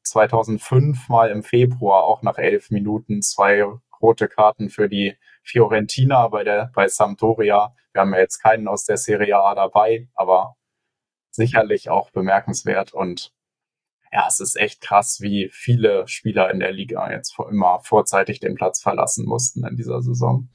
2005 mal im Februar, auch nach 11 Minuten, 2 rote Karten für die Fiorentina bei Sampdoria. Wir haben ja jetzt keinen aus der Serie A dabei, aber sicherlich auch bemerkenswert. Und ja, es ist echt krass, wie viele Spieler in der Liga jetzt immer vorzeitig den Platz verlassen mussten in dieser Saison.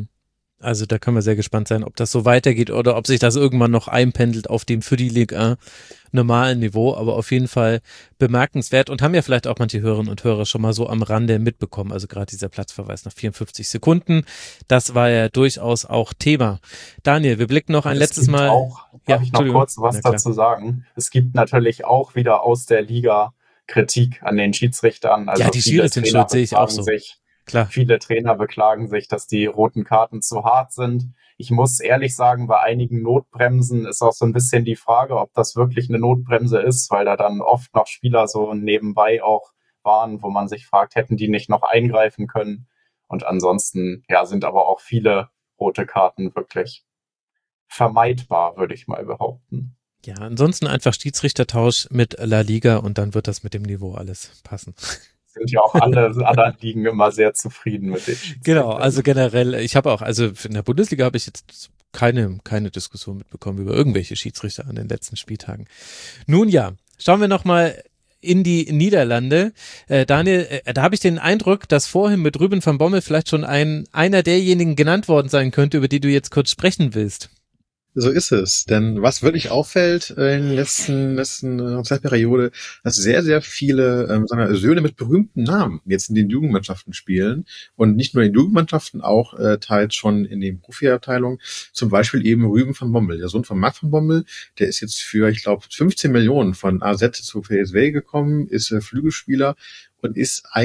Also da können wir sehr gespannt sein, ob das so weitergeht oder ob sich das irgendwann noch einpendelt auf dem für die Liga normalen Niveau, aber auf jeden Fall bemerkenswert und haben ja vielleicht auch manche Hörerinnen und Hörer schon mal so am Rande mitbekommen, also gerade dieser Platzverweis nach 54 Sekunden, das war ja durchaus auch Thema. Daniel, wir blicken noch ein letztes Mal. Darf ich noch kurz was dazu sagen? Es gibt natürlich auch wieder aus der Liga Kritik an den Schiedsrichtern. Also ja, die Schiri sind schuld, sehe ich auch so. Klar. Viele Trainer beklagen sich, dass die roten Karten zu hart sind. Ich muss ehrlich sagen, bei einigen Notbremsen ist auch so ein bisschen die Frage, ob das wirklich eine Notbremse ist, weil da dann oft noch Spieler so nebenbei auch waren, wo man sich fragt, hätten die nicht noch eingreifen können? Und ansonsten, ja, sind aber auch viele rote Karten wirklich vermeidbar, würde ich mal behaupten. Ja, ansonsten einfach Schiedsrichtertausch mit La Liga und dann wird das mit dem Niveau alles passen. Sind ja auch alle anderen Ligen immer sehr zufrieden mit den Schiedsrichtern. Genau, also generell, ich habe auch, also in der Bundesliga habe ich jetzt keine Diskussion mitbekommen über irgendwelche Schiedsrichter an den letzten Spieltagen. Nun ja, schauen wir nochmal in die Niederlande. Daniel, da habe ich den Eindruck, dass vorhin mit Ruben van Bommel vielleicht schon einer derjenigen genannt worden sein könnte, über die du jetzt kurz sprechen willst. So ist es. Denn was wirklich auffällt in der letzten Zeitperiode, dass sehr, sehr viele Söhne mit berühmten Namen jetzt in den Jugendmannschaften spielen. Und nicht nur in den Jugendmannschaften, auch teils schon in den Profiabteilungen. Zum Beispiel eben Ruben van Bommel, der Sohn von Marc van Bommel. Der ist jetzt für, ich glaube, 15 Millionen von AZ zu PSV gekommen, ist Flügelspieler. Und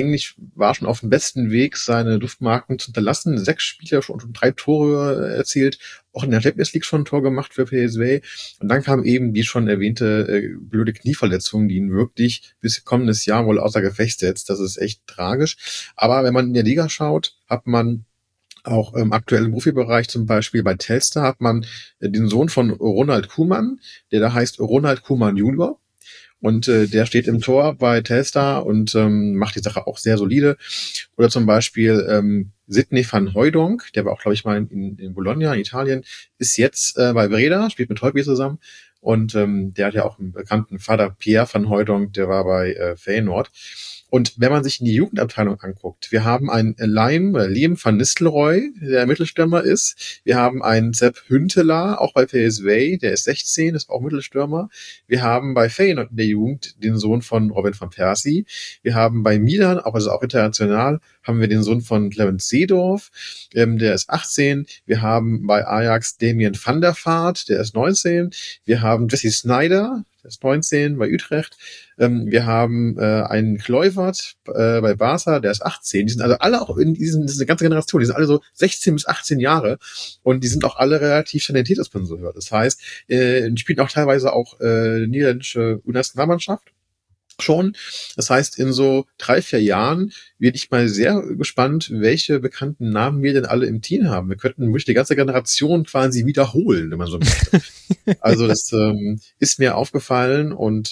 war schon auf dem besten Weg, seine Duftmarken zu hinterlassen. 6 Spiele schon und 3 Tore erzielt. Auch in der Champions League schon ein Tor gemacht für PSV. Und dann kam eben die schon erwähnte blöde Knieverletzung, die ihn wirklich bis kommendes Jahr wohl außer Gefecht setzt. Das ist echt tragisch. Aber wenn man in der Liga schaut, hat man auch im aktuellen Profibereich, zum Beispiel bei Telstar, hat man den Sohn von Ronald Koeman, der da heißt Ronald Koeman Junior. Und der steht im Tor bei Telstar und macht die Sache auch sehr solide. Oder zum Beispiel Sidney van Hooijdonk, der war auch, glaube ich, mal in Bologna, in Italien, ist jetzt bei Breda, spielt mit Holtby zusammen. Und der hat ja auch einen bekannten Vater, Pierre van Hooijdonk, der war bei Feyenoord. Und wenn man sich in die Jugendabteilung anguckt, wir haben einen Liam van Nistelrooy, der Mittelstürmer ist. Wir haben einen Sepp Huntelaar, auch bei PSV, der ist 16, ist auch Mittelstürmer. Wir haben bei Feyenoord in der Jugend den Sohn von Robin van Persie. Wir haben bei Milan, auch international, haben wir den Sohn von Clemens Seedorf, der ist 18. Wir haben bei Ajax Damien van der Vaart, der ist 19. Wir haben Jesse Sneijder, der ist 19 bei Utrecht. Wir haben einen Kluivert bei Barca, der ist 18. Die sind also alle auch in diese ganze Generation, die sind alle so 16 bis 18 Jahre und die sind auch alle relativ talentiert, als man so hört. Das heißt, die spielen auch teilweise auch niederländische U-Nationalmannschaft schon. Das heißt, in so 3-4 Jahren bin ich mal sehr gespannt, welche bekannten Namen wir denn alle im Team haben. Wir könnten wirklich die ganze Generation quasi wiederholen, wenn man so möchte. Also das ist mir aufgefallen und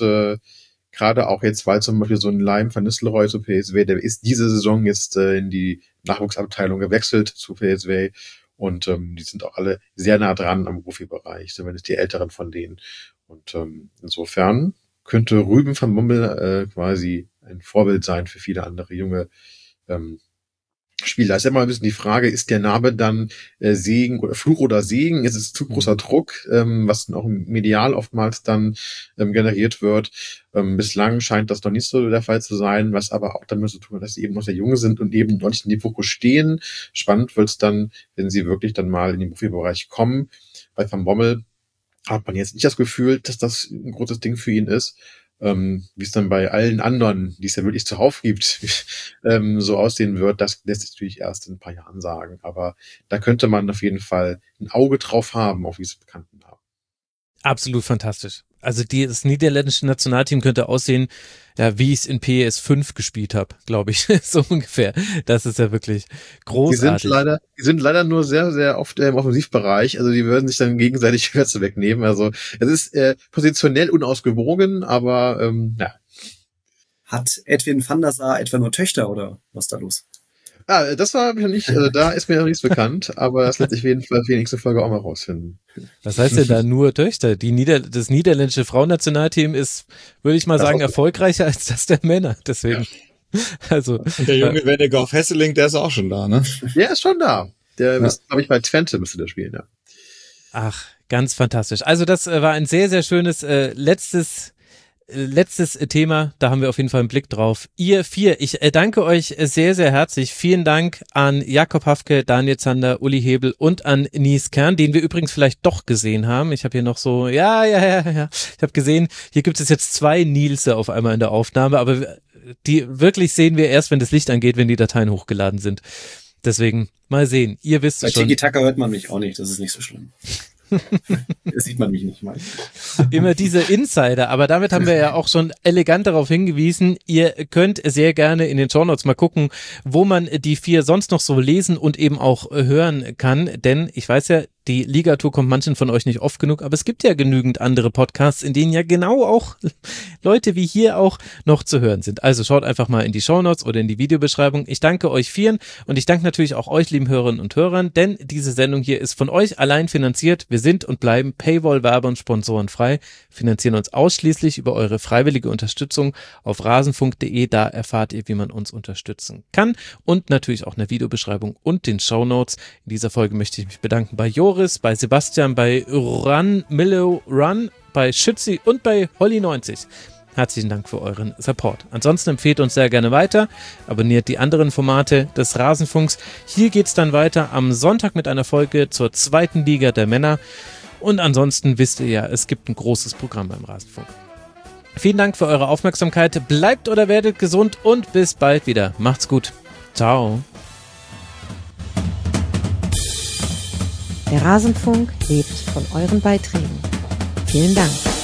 gerade auch jetzt, weil zum Beispiel so ein Liam van Nistelrooy zu PSV, der ist diese Saison jetzt in die Nachwuchsabteilung gewechselt zu PSV und die sind auch alle sehr nah dran am Profibereich, zumindest die Älteren von denen. Und insofern könnte Ruben van Bommel quasi ein Vorbild sein für viele andere junge Spieler. Da ist immer ein bisschen die Frage, ist der Name dann Segen oder Fluch oder Segen? Ist es zu großer Druck, was dann auch medial oftmals dann generiert wird? Bislang scheint das noch nicht so der Fall zu sein, was aber auch damit zu tun hat, dass sie eben noch sehr jung sind und eben noch nicht in dem Fokus stehen. Spannend wird es dann, wenn sie wirklich dann mal in den Profibereich kommen. Bei Van Bommel hat man jetzt nicht das Gefühl, dass das ein großes Ding für ihn ist. Wie es dann bei allen anderen, die es ja wirklich zuhauf gibt, so aussehen wird, das lässt sich natürlich erst in ein paar Jahren sagen. Aber da könnte man auf jeden Fall ein Auge drauf haben, auf diese bekannten Namen. Absolut fantastisch. Also das niederländische Nationalteam könnte aussehen, ja, wie ich es in PES 5 gespielt habe, glaube ich, so ungefähr. Das ist ja wirklich großartig. Die sind leider nur sehr, sehr oft im Offensivbereich, also die würden sich dann gegenseitig Plätze wegnehmen. Also es ist positionell unausgewogen, aber ja. Hat Edwin van der Sar etwa nur Töchter oder was ist da los? Das war mir nicht, also da ist mir noch nichts bekannt, aber das lässt sich auf jeden Fall für die nächste Folge auch mal rausfinden. Was heißt denn da nur Töchter? Das niederländische Frauennationalteam ist, würde ich mal sagen, erfolgreicher als das der Männer. Deswegen, also. Und der junge Wennegoff Hesseling, der ist auch schon da, ne? Der ist schon da. Der ist, glaube ich, bei Twente müsste der spielen, ja. Ach, ganz fantastisch. Also das war ein sehr, sehr schönes letztes Thema, da haben wir auf jeden Fall einen Blick drauf. Ihr 4, ich danke euch sehr, sehr herzlich. Vielen Dank an Jakob Hafke, Daniel Zander, Uli Hebel und an Nies Kern, den wir übrigens vielleicht doch gesehen haben. Ich habe hier noch so, ja. Ich habe gesehen, hier gibt es jetzt 2 Nielse auf einmal in der Aufnahme, aber die wirklich sehen wir erst, wenn das Licht angeht, wenn die Dateien hochgeladen sind. Deswegen mal sehen. Ihr wisst es schon. Bei Tiki-Taka hört man mich auch nicht, das ist nicht so schlimm. Das sieht man mich nicht mal. Immer diese Insider, aber damit haben wir ja auch schon elegant darauf hingewiesen, ihr könnt sehr gerne in den Shownotes mal gucken, wo man die 4 sonst noch so lesen und eben auch hören kann, denn ich weiß ja, die Liga-Tour kommt manchen von euch nicht oft genug, aber es gibt ja genügend andere Podcasts, in denen ja genau auch Leute wie hier auch noch zu hören sind. Also schaut einfach mal in die Shownotes oder in die Videobeschreibung. Ich danke euch 4 und ich danke natürlich auch euch, lieben Hörerinnen und Hörern, denn diese Sendung hier ist von euch allein finanziert. Wir sind und bleiben Paywall, Werbe und Sponsoren frei, finanzieren uns ausschließlich über eure freiwillige Unterstützung auf rasenfunk.de. Da erfahrt ihr, wie man uns unterstützen kann und natürlich auch in der Videobeschreibung und den Shownotes. In dieser Folge möchte ich mich bedanken bei Joris, bei Sebastian, bei Milo Run, bei Schützi und bei Holly90. Herzlichen Dank für euren Support. Ansonsten empfehlt uns sehr gerne weiter, abonniert die anderen Formate des Rasenfunks. Hier geht's dann weiter am Sonntag mit einer Folge zur 2. Liga der Männer. Und ansonsten wisst ihr ja, es gibt ein großes Programm beim Rasenfunk. Vielen Dank für eure Aufmerksamkeit. Bleibt oder werdet gesund und bis bald wieder. Macht's gut. Ciao. Der Rasenfunk lebt von euren Beiträgen. Vielen Dank.